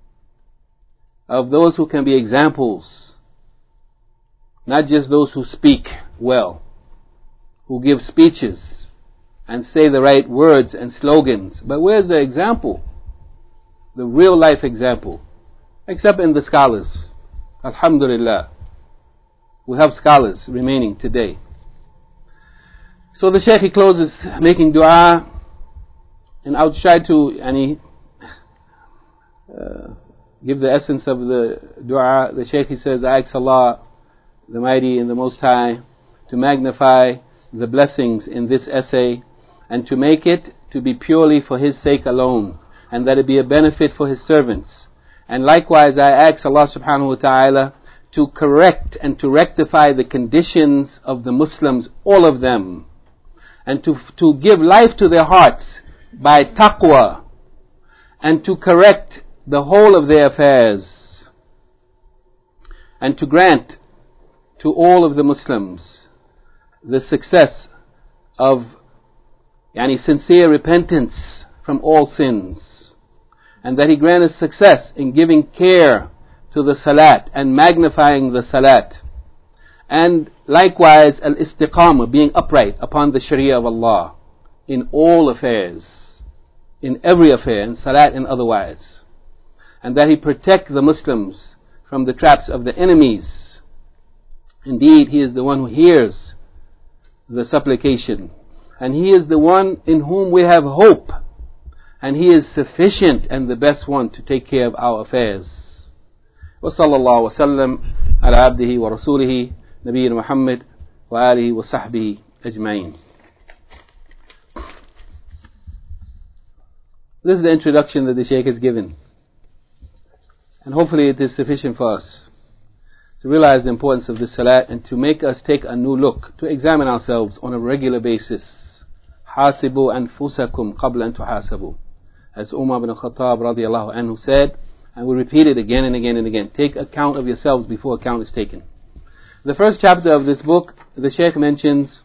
of those who can be examples, not just those who speak well, who give speeches and say the right words and slogans. But where's the example? The real life example. Except in the scholars. Alhamdulillah. We have scholars remaining today. So the Shaykh, he closes making dua, and I'll try to any, uh, give the essence of the dua. The Shaykh, he says, I ask Allah, the Mighty and the Most High, to magnify the blessings in this essay and to make it to be purely for His sake alone, and that it be a benefit for His servants. And likewise I ask Allah subhanahu wa ta'ala to correct and to rectify the conditions of the Muslims, all of them, and to, to give life to their hearts by taqwa, and to correct the whole of their affairs, and to grant to all of the Muslims the success of yani, sincere repentance from all sins, and that He grant us success in giving care to the salat and magnifying the salat, and likewise al-istiqamah, being upright upon the sharia of Allah in all affairs, in every affair, in salat and otherwise, and that He protect the Muslims from the traps of the enemies. Indeed, He is the one who hears the supplication, and He is the one in whom we have hope, and He is sufficient and the best one to take care of our affairs. وصلى الله وسلم على عبده ورسوله نبينا محمد وآله وصحبه أجمعين. This is the introduction that the Shaykh has given, and hopefully it is sufficient for us to realize the importance of this salat and to make us take a new look, to examine ourselves on a regular basis. حاسبوا أنفسكم قبل أن تحاسبوا, as Umar ibn Khattab radiallahu anhu said, and we repeat it again and again and again. Take account of yourselves before account is taken. The first chapter of this book, the Shaykh mentions,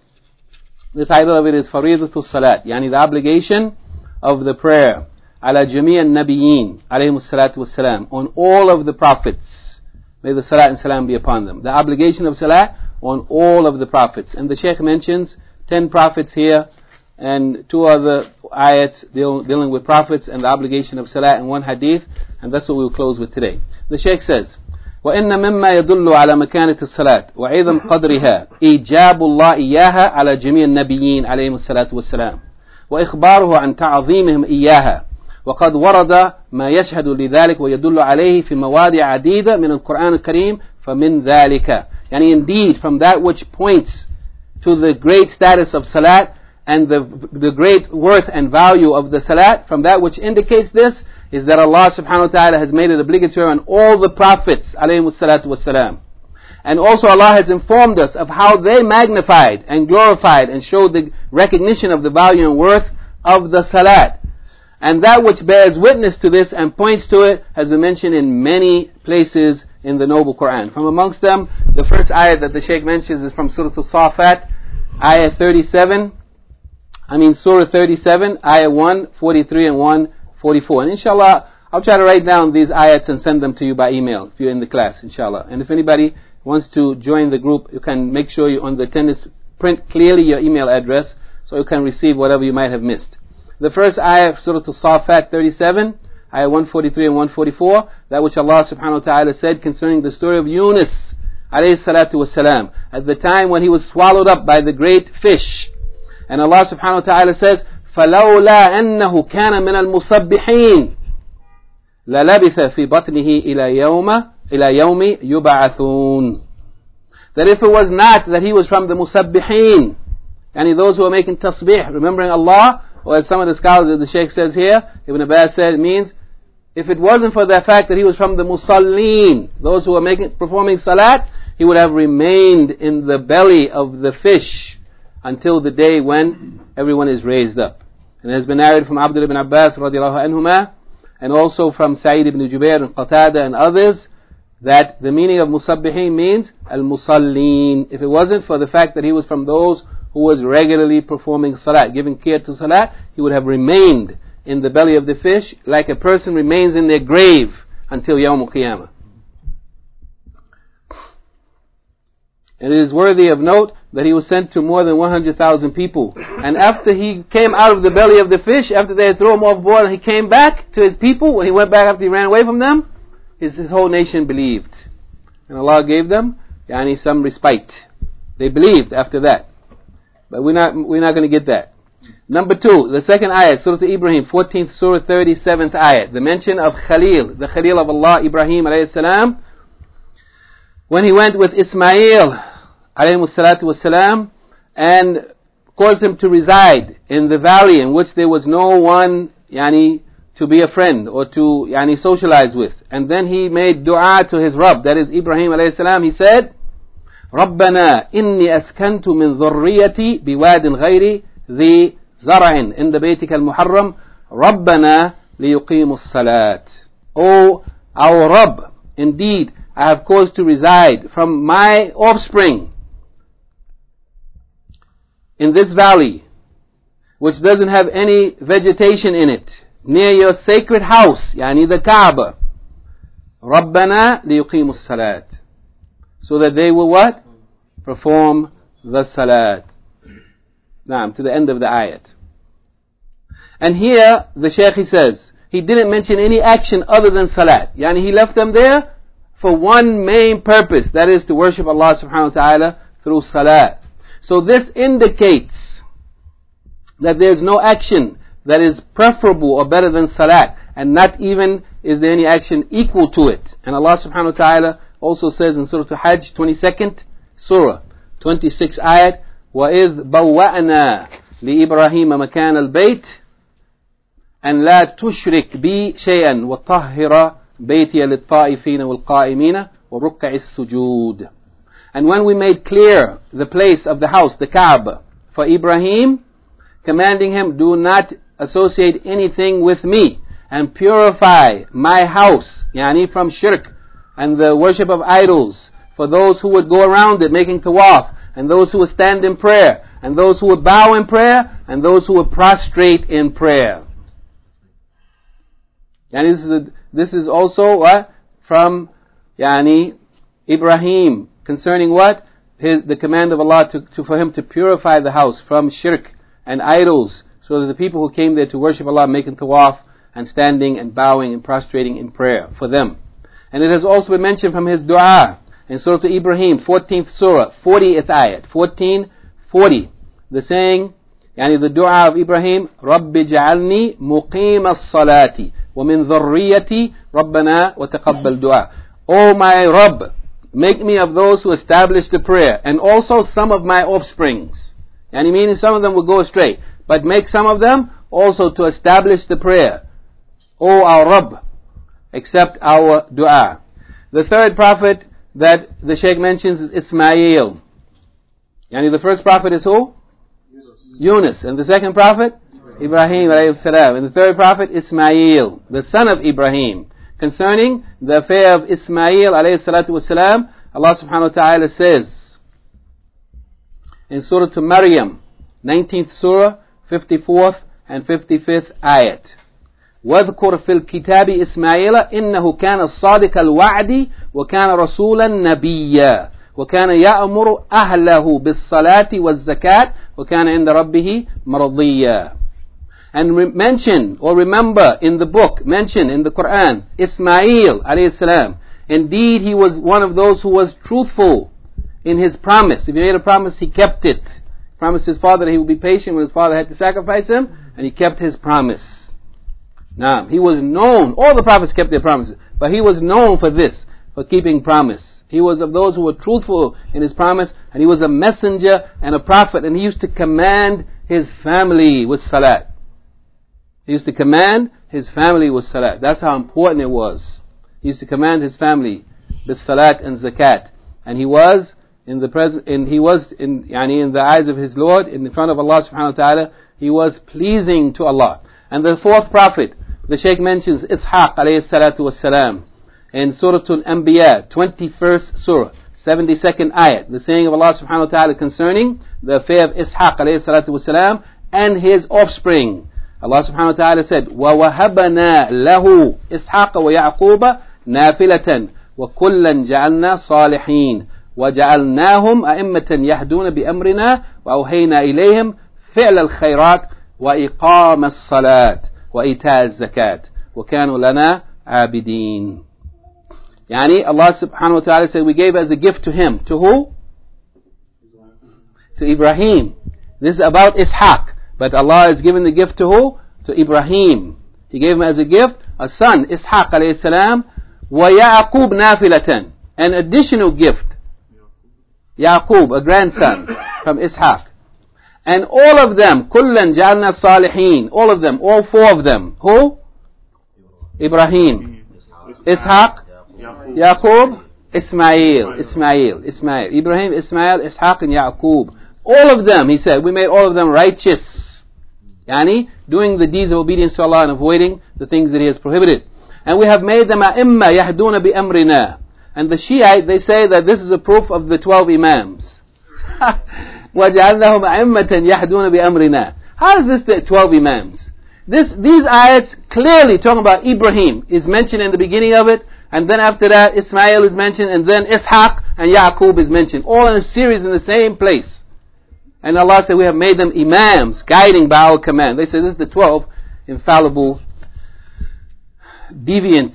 the title of it is Faridatul Salat, yani the obligation of the prayer, ala jami' al-nabiyyin, alayhimus salatu wassalam, on all of the prophets. May the salat and salam be upon them. The obligation of salat on all of the prophets. And the Shaykh mentions ten prophets here, and two other ayats deal, dealing with prophets and the obligation of salat, and one hadith, and that's what we will close with today. The Shaykh says, وَإِنَّ مِمَّا يَدُلُّ عَلَى مَكَانَةِ الصَّلَاةِ وَعِظَمْ قَدْرِهَا إِيجَابُ اللَّهِ إِيَّاهَا عَلَى جَمِيعِ النَّبِيِّينَ عَلَيْهِمُ الصَّلَاةُ وَالسَّلَامُ وإخباره عن تعظيمهم إياها وقد ورد ما يشهد لذلك ويدل عليه في مواضع عديدة من القرآن الكريم فمن ذلك, يعني indeed from that which points to the great status of salat and the, the great worth and value of the salat, from that which indicates this is that Allah subhanahu wa ta'ala has made it obligatory on all the prophets alayhimus salatu wassalam. And also Allah has informed us of how they magnified and glorified and showed the recognition of the value and worth of the salat. And that which bears witness to this and points to it has been mentioned in many places in the Noble Quran. From amongst them, the first ayah that the Shaykh mentions is from Surah Al-Safat, ayah thirty-seven. I mean Surah thirty-seven, ayah one forty-three and one forty-four. And inshallah, I'll try to write down these ayats and send them to you by email if you're in the class, inshallah. And if anybody wants to join the group, you can make sure you on the attendance print clearly your email address so you can receive whatever you might have missed. The first ayah of Surah Al-Safat thirty-seven, ayah one forty-three and one forty-four, that which Allah subhanahu wa ta'ala said concerning the story of Yunus alayhi salatu wassalam, at the time when he was swallowed up by the great fish. And Allah subhanahu wa ta'ala says, فَلَوْلَا أَنَّهُ كَانَ مِنَ الْمُصَبِّحِينَ لَلَبِثَ فِي بَطْنِهِ إِلَى يَوْمَ إِلَى يَوْمِ يُبْعَثُونَ. That if it was not that he was from the musabbihin, yani those who are making tasbih, remembering Allah, or as some of the scholars of the Shaykh says here, Ibn Abbas said, it means, if it wasn't for the fact that he was from the musallin, those who are making, performing salat, he would have remained in the belly of the fish until the day when everyone is raised up. And it has been narrated from Abdullah ibn Abbas radiallahu anhuma, and also from Sa'id ibn Jubair and Qatada and others, that the meaning of musabbihin means al-musallin. If it wasn't for the fact that he was from those who was regularly performing salat, giving care to salat, he would have remained in the belly of the fish like a person remains in their grave until Yawm al-Qiyamah. And it is worthy of note that he was sent to more than one hundred thousand people. And after he came out of the belly of the fish, after they had thrown him off board, and he came back to his people, when he went back after he ran away from them, his, his whole nation believed. And Allah gave them yani, some respite. They believed after that. But we're not, we're not going to get that. Number two, the second ayat, Surah Ibrahim, fourteenth Surah, thirty-seventh ayat. The mention of Khalil, the Khalil of Allah, Ibrahim alayhi salam, when he went with Ismail alayhi salatu wassalam and caused him to reside in the valley in which there was no one yani, to be a friend or to yani, socialize with. And then he made dua to his Rabb, that is Ibrahim alayhi salam. He said, رَبَّنَا إِنِّي أَسْكَنْتُ مِنْ ذُرِّيَّتِي بِوَادٍ غَيْرِ ذِي زَرَعٍ عِنْدَ بَيْتِكَ الْمُحَرَّمِ رَبَّنَا لِيُقِيمُوا الصَّلَاةِ. O our Rabb, indeed I have caused to reside from my offspring in this valley, which doesn't have any vegetation in it, near your sacred house, yani the Kaaba. رَبَّنَا لِيُقِيمُوا الصَّلَاةِ. So that they will what? Perform the salat. Naam, to the end of the ayat. And here, the Shaykh he says, he didn't mention any action other than salat. Yani he left them there for one main purpose, that is to worship Allah subhanahu wa ta'ala through salat. So this indicates that there is no action that is preferable or better than salat, and not even is there any action equal to it. And Allah subhanahu wa ta'ala also says in Surah Al-Hajj, twenty-second Surah, twenty-sixth ayat, وَإِذْ بَوَّأْنَا لِإِبْرَاهِيمَ مَكَانَ الْبَيْتِ أَنْ لَا تُشْرِكْ بِي شَيْئًا وَطَهِّرَ بَيْتِيَ لِلطَّائِفِينَ وَالْقَائِمِينَ وَرُكَّعِ السُّجُودِ. And when we made clear the place of the house, the Kaaba, for Ibrahim, commanding him, do not associate anything with me, and purify my house, yani from shirk, and the worship of idols, for those who would go around it making tawaf, and those who would stand in prayer, and those who would bow in prayer, and those who would prostrate in prayer. And this is, a, this is also what? From yani, Ibrahim, concerning what? His, the command of Allah to, to, for him to purify the house from shirk and idols, so that the people who came there to worship Allah making tawaf, and standing and bowing and prostrating in prayer for them. And it has also been mentioned from his dua in Surah Ibrahim, fourteenth Surah, fortieth ayat, fourteen forty. The saying, yani the dua of Ibrahim, رَبِّ جَعَلْنِي مُقِيمَ الصَّلَاةِ وَمِنْ ذُرِّيَّتِي رَبَّنَا وَتَقَبَّلْ دُعَاء. O my Rabb, make me of those who establish the prayer, and also some of my offsprings. Yani meaning some of them will go astray, but make some of them also to establish the prayer. O our Rabb, accept our dua. The third prophet that the Shaykh mentions is Ismail. Yani the first prophet is who? Yunus. Yunus. And the second prophet? Ibrahim, Ibrahim alayhi salam. And the third prophet, Ismail, the son of Ibrahim. Concerning the affair of Ismail alayhi salatu wasalam, Allah subhanahu wa ta'ala says in Surah Maryam, nineteenth Surah, fifty-fourth and fifty-fifth ayat. واذكر في الكتاب إسماعيل إنه كان صادق الوعد وكان رسولا نبيا وكان يأمر أهله بالصلاة والزكاة وكان عند ربه مرضيا. And re- mention or remember in the book, mention in the Quran, Ismail alayhi salam. Indeed, he was one of those who was truthful in his promise. If he made a promise, he kept it. He promised his father that he would be patient when his father had to sacrifice him, and he kept his promise. Now, he was known, all the prophets kept their promises, but he was known for this, for keeping promise. He was of those who were truthful in his promise, and he was a messenger and a prophet, and he used to command his family with salat. He used to command his family with salat. That's how important it was. He used to command his family with salat and zakat. And he was in the present, and he was in, yani in the eyes of his Lord, in front of Allah subhanahu wa ta'ala, he was pleasing to Allah. And the fourth prophet, the Shaykh mentions Ishaq alayhi salatu wassalam in Surah Al-Anbiya, twenty-first Surah, seventy-second ayat. The saying of Allah subhanahu wa ta'ala concerning the affair of Ishaq alayhi salatu wassalam and his offspring. Allah subhanahu wa ta'ala said, وَوَهَبَنَا لَهُ إِسْحَاقَ وَيَعْقُوبَ نَافِلَةً وَكُلًّا جَعَلْنَا صَالِحِينَ وَجَعَلْنَاهُمْ أَئِمَّةً يَهْدُونَ بِأَمْرِنَا وَأَوْحَيْنَا إِلَيْهِمْ فِعْلَ الْخَيْرَاتِ وَإِقَامَ الصَّلَاةِ وَإِيتَاءَ الزَّكَاةِ وَكَانُوا لَنَا عَابِدِينَ. Yani Allah subhanahu wa ta'ala said, we gave as a gift to him. To who? To Ibrahim. This is about Ishaq. But Allah has given the gift to who? To Ibrahim. He gave him as a gift a son, Ishaq alayhi salam, وَيَعْقُوبْ نَافِلَةً, an additional gift. Yaqub, a grandson from Ishaq. And all of them, كُلًّا جَعَلْنَا الصَّالِحِينَ, all of them, all four of them. Who? Ibrahim, Ishaq, Yaqub, Ismail, Ismail, Ismail. Ibrahim, Ismail, Ishaq, and Yaqub. All of them, he said, we made all of them righteous. Yani, doing the deeds of obedience to Allah and avoiding the things that He has prohibited. And we have made them a'imma yahduna bi amrina. And the Shiite, they say that this is a proof of the twelve Imams. وَجَعَلْنَهُمْ أَئِمَّةً يَهْدُونَ بِأَمْرِنَا. How is this the twelve Imams? This, these ayats clearly talking about Ibrahim is mentioned in the beginning of it, and then after that Ismail is mentioned, and then Ishaq and Yaqub is mentioned, all in a series in the same place. And Allah said we have made them Imams, guiding by our command. They say this is the twelve infallible, deviant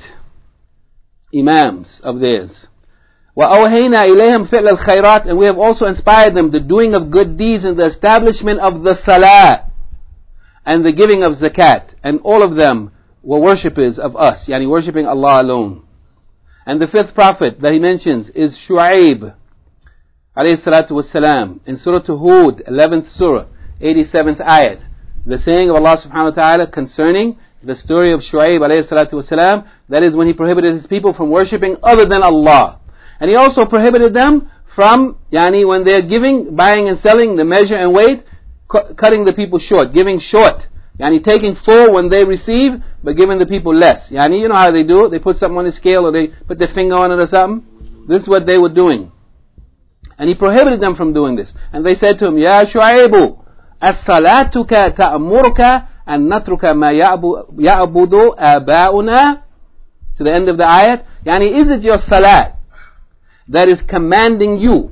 Imams of theirs. وَأَوْهَيْنَا إِلَيْهِمْ فِعْلَ الْخَيْرَاتِ, and we have also inspired them the doing of good deeds and the establishment of the salah and the giving of zakat. And all of them were worshippers of us, yani worshipping Allah alone. And the fifth prophet that he mentions is Shu'aib alayhi salatu wassalam in Surah Hud, eleventh surah, eighty-seventh ayat. The saying of Allah subhanahu wa ta'ala concerning the story of Shu'aib alayhi salatu wassalam, that is when he prohibited his people from worshipping other than Allah. And he also prohibited them from, yani when they're giving, buying and selling, the measure and weight, cu- cutting the people short, giving short. Yani taking full when they receive, but giving the people less. Yani you know how they do it, they put something on the scale or they put their finger on it or something. This is what they were doing. And he prohibited them from doing this. And they said to him, Ya Shu'aibu, as-salatuka ta'amuruka an natruka ma ya'budu aba'una. To the end of the ayat. Yani is it your salat that is commanding you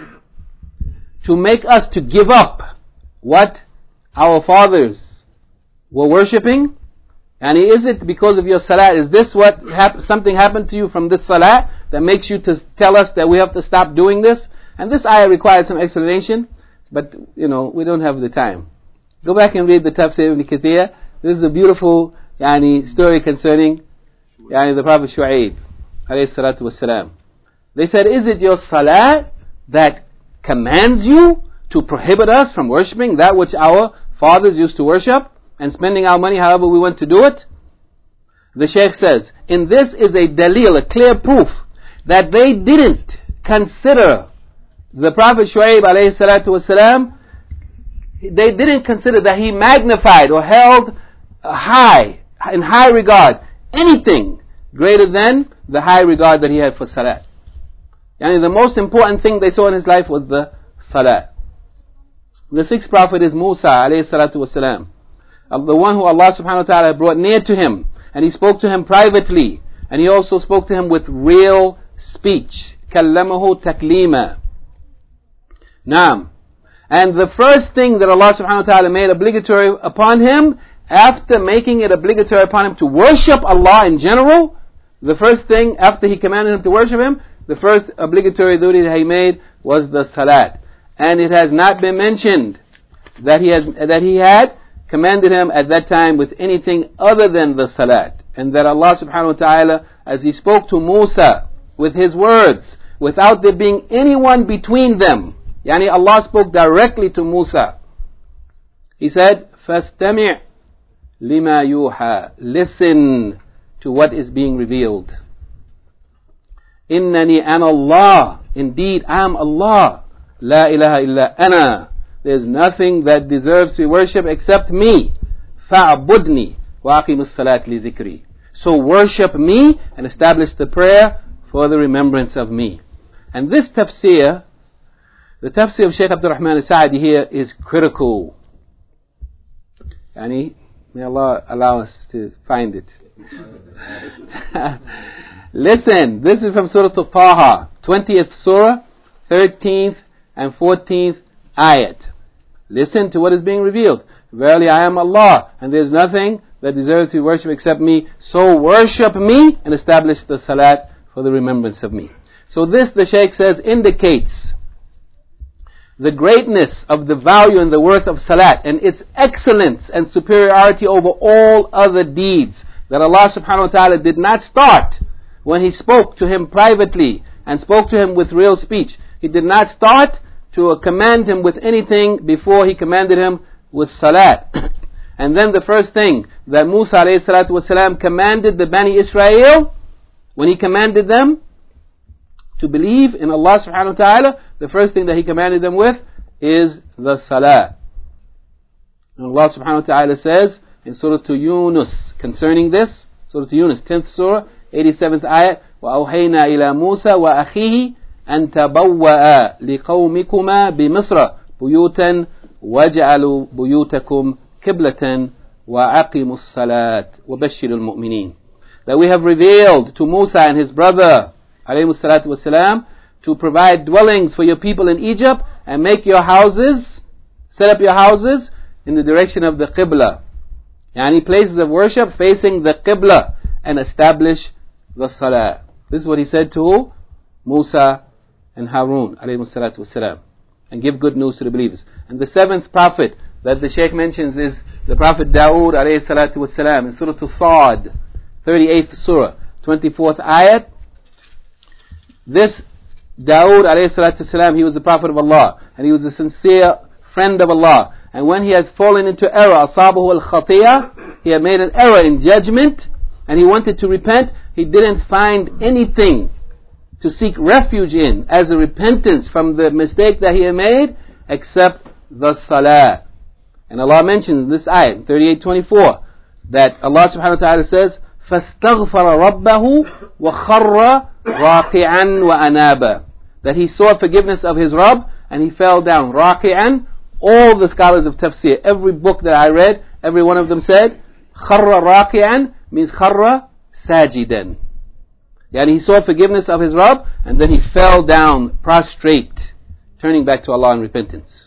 to make us to give up what our fathers were worshipping? And is it because of your salat? Is this what hap- something happened to you from this salat that makes you to tell us that we have to stop doing this? And this ayah requires some explanation, but you know we don't have the time. Go back and read the Tafsir ibn Kathir. This is a beautiful yani, story concerning yani, the Prophet Shu'aib alayhi salatu wassalam. They said, is it your salat that commands you to prohibit us from worshipping that which our fathers used to worship and spending our money however we want to do it? The Shaykh says, in this is a dalil, a clear proof that they didn't consider the Prophet Shu'aib alayhi salatu wasalam, they didn't consider that he magnified or held high, in high regard, anything greater than the high regard that he had for salat. Yani the most important thing they saw in his life was the salat. The sixth prophet is Musa alayhi salatu wasalam, the one who Allah subhanahu wa ta'ala brought near to him, and he spoke to him privately, and he also spoke to him with real speech. Kallamahu taklima. Naam. And the first thing that Allah subhanahu wa ta'ala made obligatory upon him, after making it obligatory upon him to worship Allah in general, the first thing after he commanded him to worship him, the first obligatory duty that he made was the salat. And it has not been mentioned that he has that he had commanded him at that time with anything other than the salat. And that Allah subhanahu wa ta'ala, as he spoke to Musa with his words, without there being anyone between them, yani Allah spoke directly to Musa. He said, فَاسْتَمِعْ لِمَا يُوحَى, listen to what is being revealed. إِنَّنِي أَنَا اللَّهِ, indeed I am Allah. La ilaha illa ana, there's nothing that deserves to be worshipped except me. فَاعْبُدْنِي وَأَقِمُ الصَّلَاةِ لِذِكْرِي, so worship me and establish the prayer for the remembrance of me. And this tafsir, the tafsir of Shaykh Abdul Rahman al-Sa'di here is critical. Yani, may Allah allow us to find it. Listen, this is from Surah Al-Taha, twentieth surah, thirteenth and fourteenth ayat. Listen to what is being revealed. Verily I am Allah, and there is nothing that deserves to be worshipped except me. So worship me and establish the salat for the remembrance of me. So this, the Shaykh says, indicates the greatness of the value and the worth of salat and its excellence and superiority over all other deeds that Allah subhanahu wa ta'ala did not start when He spoke to him privately and spoke to him with real speech. He did not start to command him with anything before he commanded him with salat. And then the first thing that Musa alayhi salatu wasalam commanded the Bani Israel, when he commanded them to believe in Allah subhanahu wa ta'ala, the first thing that he commanded them with is the salah. And Allah subhanahu wa ta'ala says in Surah Yunus concerning this, Surah Yunus, tenth surah, eighty-seventh ayat, وَأَوْحَيْنَا إِلَى مُوسَى وَأَخِيهِ أَن تَبَوَّأَ لِقَوْمِكُمَا بِمِصْرَ بُيُوتًا وَاجْعَلُوا بُيُوتَكُمْ قِبْلَةً وَأَقِيمُوا الصَّلَاةَ وَبَشِّرِ الْمُؤْمِنِينَ. That we have revealed to Musa and his brother alayhi salatu wasalam to provide dwellings for your people in Egypt and make your houses, set up your houses in the direction of the Qibla. Yani places of worship facing the Qibla, and establish the Salah. This is what he said to Musa and Harun alayhi salatu wasalam. And give good news to the believers. And the seventh prophet that the Shaykh mentions is the Prophet Dawood alayhi salatu wasalam in Surah Sad, thirty-eighth surah, twenty-fourth ayat. This Dawood alayhi salatu wasalam, he was the Prophet of Allah, and he was a sincere friend of Allah. And when he had fallen into error, asabahu al-khatiyah, he had made an error in judgment, and he wanted to repent, he didn't find anything to seek refuge in as a repentance from the mistake that he had made, except the salah. And Allah mentions in this ayat, thirty-eight twenty-four, that Allah subhanahu wa ta'ala says, فَاسْتَغْفَرَ رَبَّهُ وَخَرَّ رَاكِعًا وَأَنَابًا. That he sought forgiveness of his Rabb, and he fell down. Raki'an, all the scholars of tafsir, every book that I read, every one of them said, kharra raki'an means kharra sajidan. Yani he sought forgiveness of his Rabb, and then he fell down prostrate, turning back to Allah in repentance.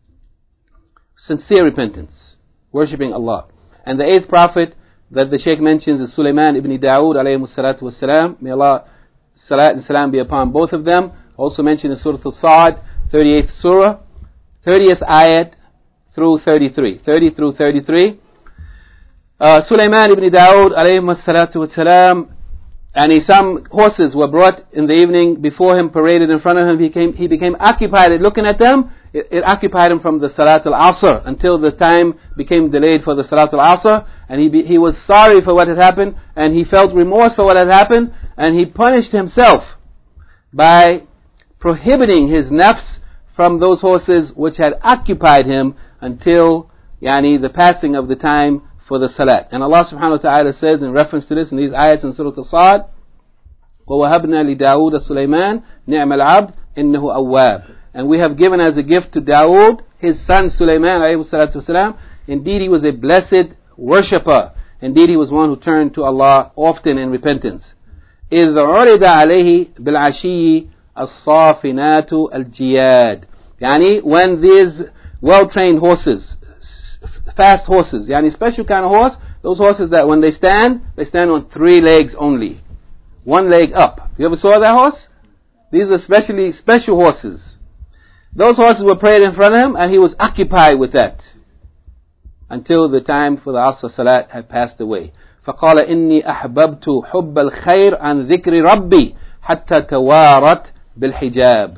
Sincere repentance, worshipping Allah. And the eighth prophet that the Shaykh mentions is Sulaiman ibn Dawood alayhi salatu wassalam. May Allah salat and salam be upon both of them. Also mentioned in Surah Sad, thirty-eighth surah, thirtieth ayat through thirty-three. thirty through thirty-three. Uh, Sulaiman ibn Dawood alayhi salatu wassalam, and he, some horses were brought in the evening before him, paraded in front of him. He became, he became occupied at looking at them. It, it occupied him from the Salat al-Asr until the time became delayed for the Salat al-Asr. And he, be, he was sorry for what had happened, and he felt remorse for what had happened, and he punished himself by prohibiting his nafs from those horses which had occupied him until yani, the passing of the time for the salat. And Allah subhanahu wa ta'ala says in reference to this in these ayats in Surah Sad, وَوَهَبْنَا لِدَاوُودَ سُلَيْمَانَ نِعْمَ الْعَبْدِ إِنَّهُ أَوَّابٌ. And we have given as a gift to Dawood, his son Sulaiman alayhi salatu wasalam, indeed he was a blessed worshipper. Indeed he was one who turned to Allah often in repentance. إِذْ عُرِضَ عَلَيْهِ بِالْعَشِيِّ الصَّافِنَاتُ الْجِيَادِ. Yani when these well-trained horses, fast horses, yani special kind of horse, those horses that when they stand, they stand on three legs only. One leg up. You ever saw that horse? These are specially special horses. Those horses were prayed in front of him, and he was occupied with that until the time for the Asr Salat had passed away. فَقَالَ إِنِّي أَحْبَبْتُ حُبَّ الْخَيْرِ عَنْ ذِكْرِ رَبِّي حَتَّى تَوَارَتْ بِالْحِجَابِ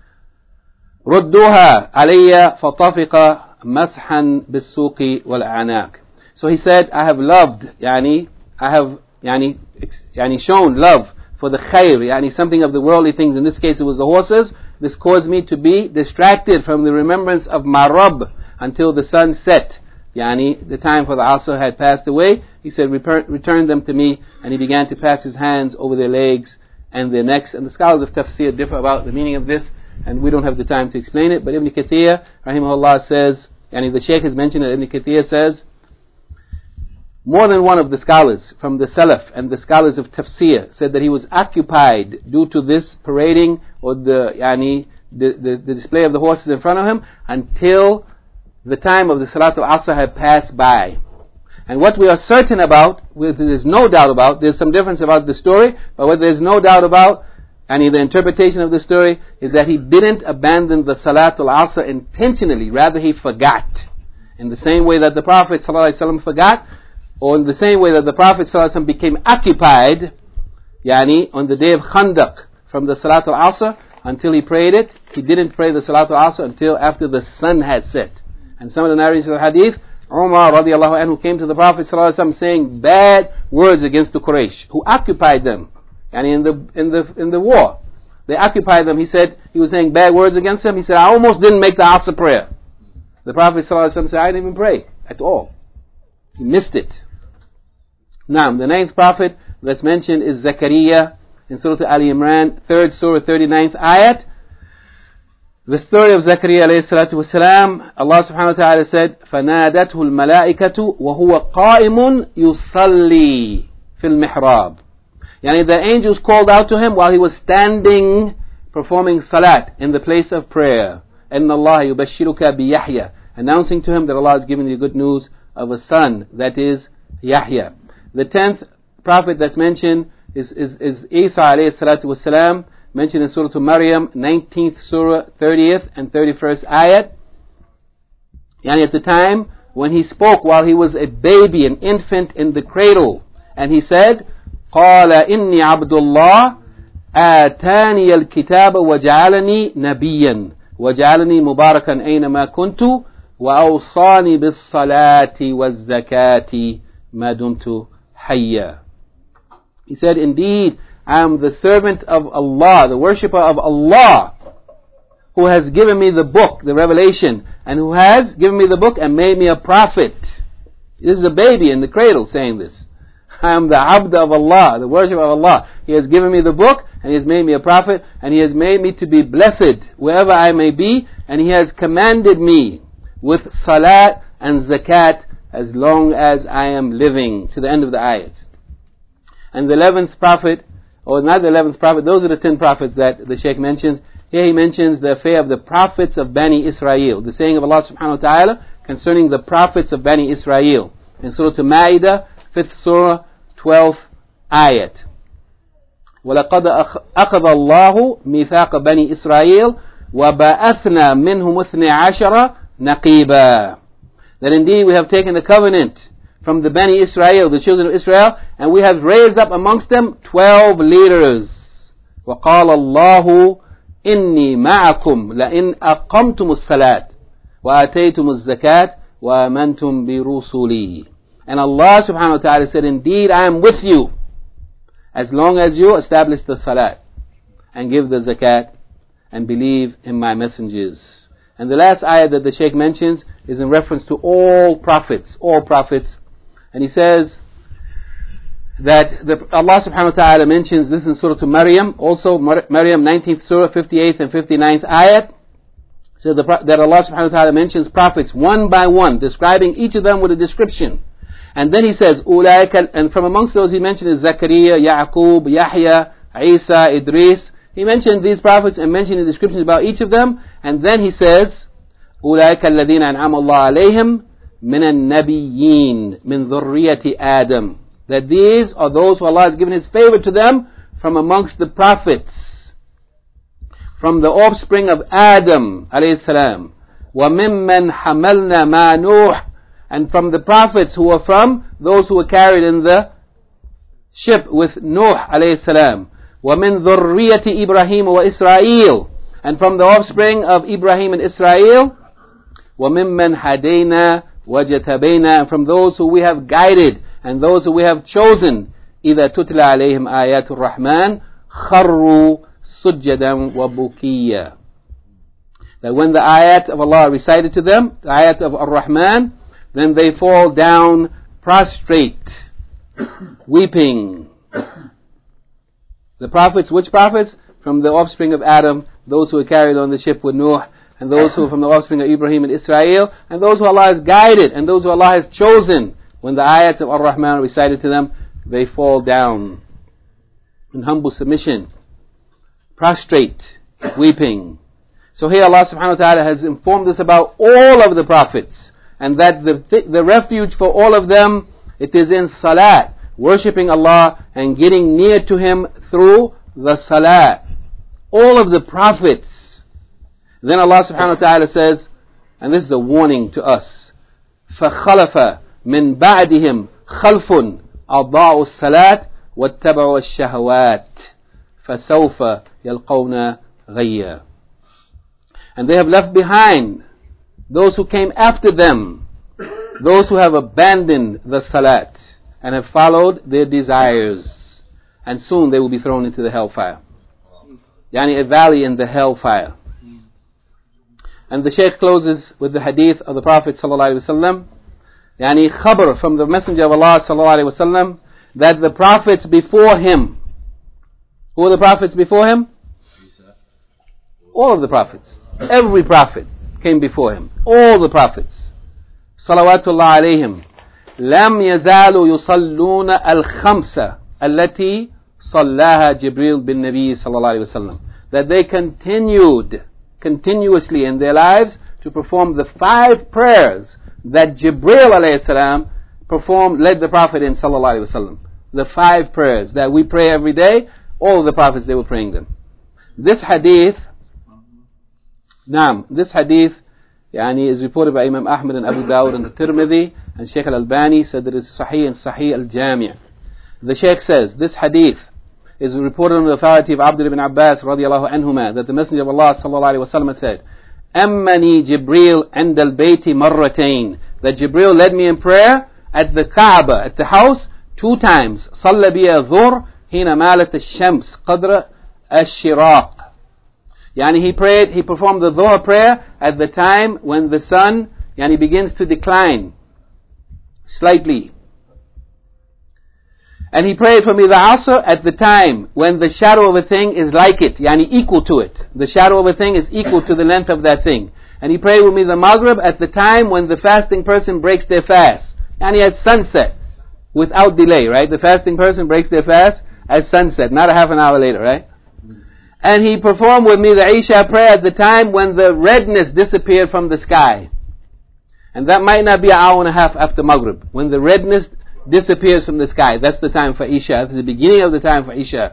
رُدُّوهَا عَلَيَّ فَطَفِقَ مَسْحًا بِالسُّوقِ وَالْأَعْنَاقِ. So he said, I have loved, yani, I have yani, yani shown love for the khair, yani something of the worldly things. In this case it was the horses. This caused me to be distracted from the remembrance of my Rabb until the sun set. Yani, the time for the Asr had passed away. He said, return them to me. And he began to pass his hands over their legs and their necks. And the scholars of tafsir differ about the meaning of this, and we don't have the time to explain it. But Ibn Kathir, rahimahullah, says, yani the Shaykh has mentioned it, Ibn Kathir says, more than one of the scholars from the Salaf and the scholars of tafsir said that he was occupied due to this parading or the, yani, the, the, the display of the horses in front of him until the time of the Salat al-Asr had passed by. And what we are certain about, there's no doubt about, there's some difference about the story, but what there's no doubt about, and the interpretation of the story, is that he didn't abandon the Salat al-Asr intentionally, rather he forgot. In the same way that the Prophet ﷺ forgot, or in the same way that the Prophet ﷺ became occupied, yani, on the day of Khandaq, from the Salat al-Asr, until he prayed it. He didn't pray the Salatul Asr until after the sun had set. And some of the narrators of the hadith, Umar radiallahu anhu came to the Prophet sallallahu alaihi wasallam saying bad words against the Quraysh, who occupied them, and in the in the in the war, they occupied them. He said he was saying bad words against them. He said, I almost didn't make the Asr prayer. The Prophet sallallahu alaihi wasallam said, I didn't even pray at all. He missed it. Now, the ninth prophet that's mentioned is Zakaria in Surah Ali Imran, third Surah, thirty-ninth ayat. The story of Zakaria alayhi salatu wasalam, Allah subhanahu wa ta'ala said, فَنَادَتْهُ الْمَلَائِكَةُ وَهُوَ قَائِمٌ يُصَلِّي فِي الْمِحْرَابِ. Yani the angels called out to him while he was standing performing salat in the place of prayer. أَنَّ اللَّهَ يُبَشِّرُكَ بِيَحْيَى, announcing to him that Allah is giving you good news of a son, that is Yahya. The tenth prophet that's mentioned is, is, is Isa alayhi salatu wasalam, mentioned in Surah Maryam, nineteenth Surah, thirtieth and thirty-first ayat. Yani at the time when he spoke while he was a baby, an infant in the cradle, and he said, قَالَ إِنِّي عَبْدُ اللَّهِ آتَانِيَ الْكِتَابَ وَجَعَلَنِي نَبِيًّا وَجَعَلَنِي مُبَارَكًا أَيْنَمَا كُنْتُ وَأَوْصَانِي بِالصَّلَاةِ وَالزَّكَاةِ مَا دُمْتُ حَيًّا. He said, indeed, I am the servant of Allah, the worshipper of Allah, who has given me the book, the revelation, and who has given me the book and made me a prophet. This is a baby in the cradle saying this. I am the abd of Allah, the worshipper of Allah. He has given me the book, and He has made me a prophet, and He has made me to be blessed wherever I may be, and He has commanded me with salat and zakat as long as I am living, to the end of the ayats. And the eleventh prophet, or not the eleventh prophet, those are the ten prophets that the Shaykh mentions. Here he mentions the affair of the prophets of Bani Israel, the saying of Allah subhanahu wa ta'ala concerning the prophets of Bani Israel. In Surah Al-Ma'idah, fifth Surah, twelfth ayat. وَلَقَدْ أَخَذَ اللَّهُ مِيثَاقَ بَنِي إِسْرَائِيلَ وَبَأَثْنَا مِنْهُمُ اثْنَيْ عَشَرَ نَقِيبًا. That indeed we have taken the covenant from the Bani Israel, the children of Israel, and we have raised up amongst them twelve leaders. وَقَالَ اللَّهُ إِنِّي مَعَكُمْ لَإِنْ أَقَمْتُمُ الصَّلَاةِ وَآتَيْتُمُ الزَّكَاةِ وَآمَنْتُمْ بِرُسُلِي. And Allah subhanahu wa ta'ala said, indeed I am with you, as long as you establish the salat, and give the zakat, and believe in my messengers. And the last ayah that the Shaykh mentions is in reference to all prophets, all prophets. And he says that the, Allah subhanahu wa ta'ala mentions this in Surah Maryam, also Maryam nineteenth Surah, fifty-eighth and fifty-ninth ayat. So the, that Allah subhanahu wa ta'ala mentions prophets one by one, describing each of them with a description. And then he says, أُولَٰئِكَ, and from amongst those he mentioned is Zakaria, Ya'qub, Yahya, Isa, Idris. He mentioned these prophets and mentioned the descriptions about each of them. And then he says, أُولَٰئِكَ الَّذِينَ أَنْعَمَ اللَّهُ عَلَيْهِمْ مِنَ النَّبِيِّينَ مِنْ ذُرِّيَّةِ آدَمَ. That these are those who Allah has given His favor to them from amongst the prophets, from the offspring of Adam alayhi salam. وَمِمَّنْ حَمَلْنَا مَا نُوحٍ, and from the prophets who were from those who were carried in the ship with Nuh alayhi salam. وَمِنْ ذُرِّيَّةِ إِبْرَاهِيمَ وَإِسْرَائِيلَ, and from the offspring of Ibrahim and Israel. وَمِمَّنْ هَدَيْنَا وَجَتَبَيْنَا, and from those who we have guided and those who we have chosen. إِذَا تُتْلَى عَلَيْهِمْ آيَاتُ الرَّحْمَنِ خَرُّوا سُجَّدًا وَبُكِيًّا. That when the ayat of Allah are recited to them, the ayat of Ar-Rahman, then they fall down prostrate, weeping. The prophets, which prophets? From the offspring of Adam, those who were carried on the ship with Noah, and those who are from the offspring of Ibrahim and Israel, and those who Allah has guided, and those who Allah has chosen. When the ayats of Ar-Rahman are recited to them, they fall down in humble submission, prostrate, weeping. So here Allah subhanahu wa ta'ala has informed us about all of the prophets, and that the the refuge for all of them, it is in salat, worshipping Allah and getting near to Him through the salat. All of the prophets. Then Allah subhanahu wa ta'ala says, and this is a warning to us, فَخَلَفَ مِن بَعْدِهِمْ خَلْفٌ أَضَاعُوا الصَّلَاةَ وَاتَّبَعُوا الشَّهَوَاتِ فَسَوْفَ يَلْقَوْنَ غَيًّا. And they have left behind those who came after them, those who have abandoned the salat and have followed their desires, and soon they will be thrown into the hellfire. Yani a valley in the hellfire. And the Shaykh closes with the hadith of the Prophet ﷺ, yani khabar from the Messenger of Allah ﷺ, that the prophets before him, who are the prophets before him? All of the prophets. Every prophet came before him. All the prophets. Salawatullah alayhim. لم يزالوا يصلون الخمسة التي صلاها جبريل بالنبي صلى الله عليه وسلم. That they continued continuously in their lives to perform the five prayers that Jibreel alayhi salam performed, led the Prophet in sallallahu alayhi wasallam. The five prayers that we pray every day, all of the prophets, they were praying them. This hadith, naam, this hadith yani, is reported by Imam Ahmad and Abu Dawud and the Tirmidhi, and Shaykh al-Albani said that it's Sahih and Sahih al-Jami'. The Shaykh says, this hadith is reported on the authority of Abdullah ibn Abbas radiyallahu anhuma, that the Messenger of Allah sallallahu alayhi wa sallam said, أمني جبريل عند البيت مرتين, that Jibreel led me in prayer at the Kaaba, at the house, two times. صلى بي الظهر حين مالت الشمس قدر الشراق. Yani he prayed, he performed the Dhuhr prayer at the time when the sun yani begins to decline slightly. And he prayed for me the Asr at the time when the shadow of a thing is like it, yani equal to it. The shadow of a thing is equal to the length of that thing. And he prayed with me the Maghrib at the time when the fasting person breaks their fast, yani at sunset, without delay, right? The fasting person breaks their fast at sunset, not a half an hour later, right? And he performed with me the Isha prayer at the time when the redness disappeared from the sky. And that might not be an hour and a half after Maghrib. When the redness disappears from the sky, that's the time for Isha. That's the beginning of the time for Isha.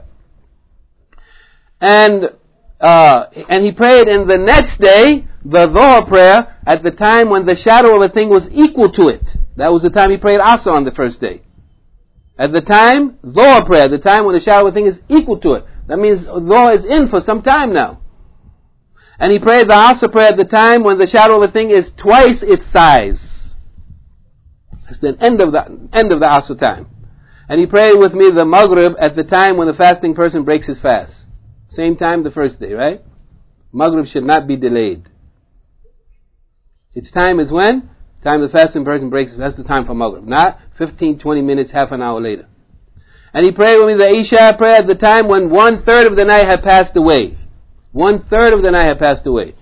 And uh, and he prayed in the next day, the Dhuhr prayer, at the time when the shadow of a thing was equal to it. That was the time he prayed Asr on the first day. At the time, Dhuhr prayer, the time when the shadow of a thing is equal to it. That means Dhuhr is in for some time now. And he prayed the Asr prayer at the time when the shadow of a thing is twice its size. It's the end of the end of the Asr time. And he prayed with me the Maghrib at the time when the fasting person breaks his fast. Same time the first day, right? Maghrib should not be delayed. Its time is when? Time the fasting person breaks his fast. That's the time for Maghrib. Not fifteen, twenty minutes, half an hour later. And he prayed with me the Isha prayer at the time when one third of the night had passed away. One third of the night had passed away.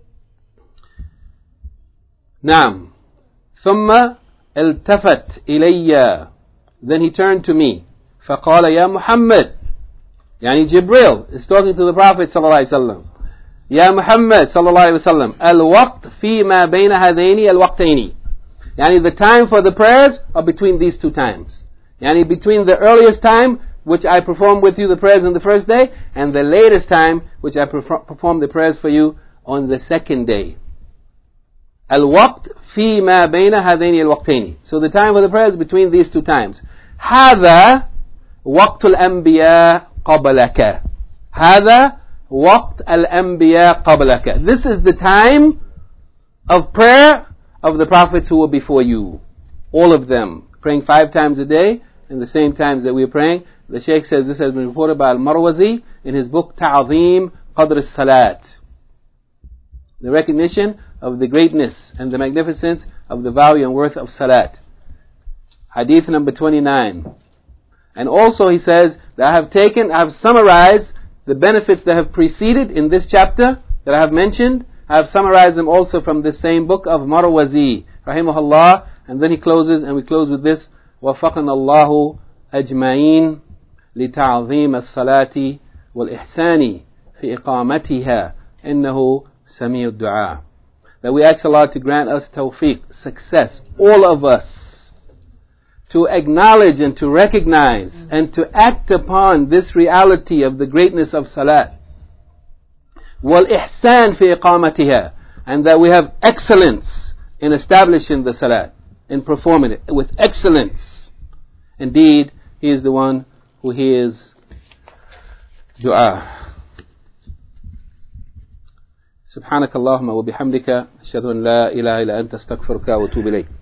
Naam. ثم التفت إلي. Then he turned to me. فقال يا محمد. Yani Jibreel is talking to the Prophet صلى الله عليه وسلم. يا محمد صلى الله عليه وسلم. الوقت فيما بين هذين الوقتين. Yani the time for the prayers are between these two times. Yani between the earliest time which I performed with you the prayers on the first day, and the latest time which I performed the prayers for you on the second day. Al-waqt fi ma bayna hadaini al-waqtaini. So the time for the prayers between these two times. Hada waqt al-anbiya qablaka. Hada waqt al-anbiya qablaka. This is the time of prayer of the prophets who were before you. All of them. Praying five times a day, in the same times that we are praying. The Shaykh says this has been reported by Al-Marwazi in his book Ta'zeem Qadr al-Salat. The recognition of the greatness and the magnificence of the value and worth of Salat. Hadith number twenty-nine. And also he says that I have taken, I have summarized the benefits that have preceded in this chapter that I have mentioned. I have summarized them also from this same book of Marwazi, rahimahullah. And then he closes, and we close with this: وَفَقَنَ اللَّهُ أَجْمَعِينَ لِتَعْظِيمَ الصَّلَاةِ وَالْإِحْسَانِ فِي إِقَامَتِهَا إِنَّهُ سَمِيعُ الدُّعَاءِ. That we ask Allah to grant us tawfiq, success, all of us, to acknowledge and to recognize and to act upon this reality of the greatness of salat. وَالْإِحْسَانِ فِي إِقَامَتِهَا. And that we have excellence in establishing the salat, in performing it with excellence. Indeed, He is the one who hears dua. سبحانك اللهم وبحمدك أشهد أن لا إله إلا أنت أستغفرك وأتوب إليك.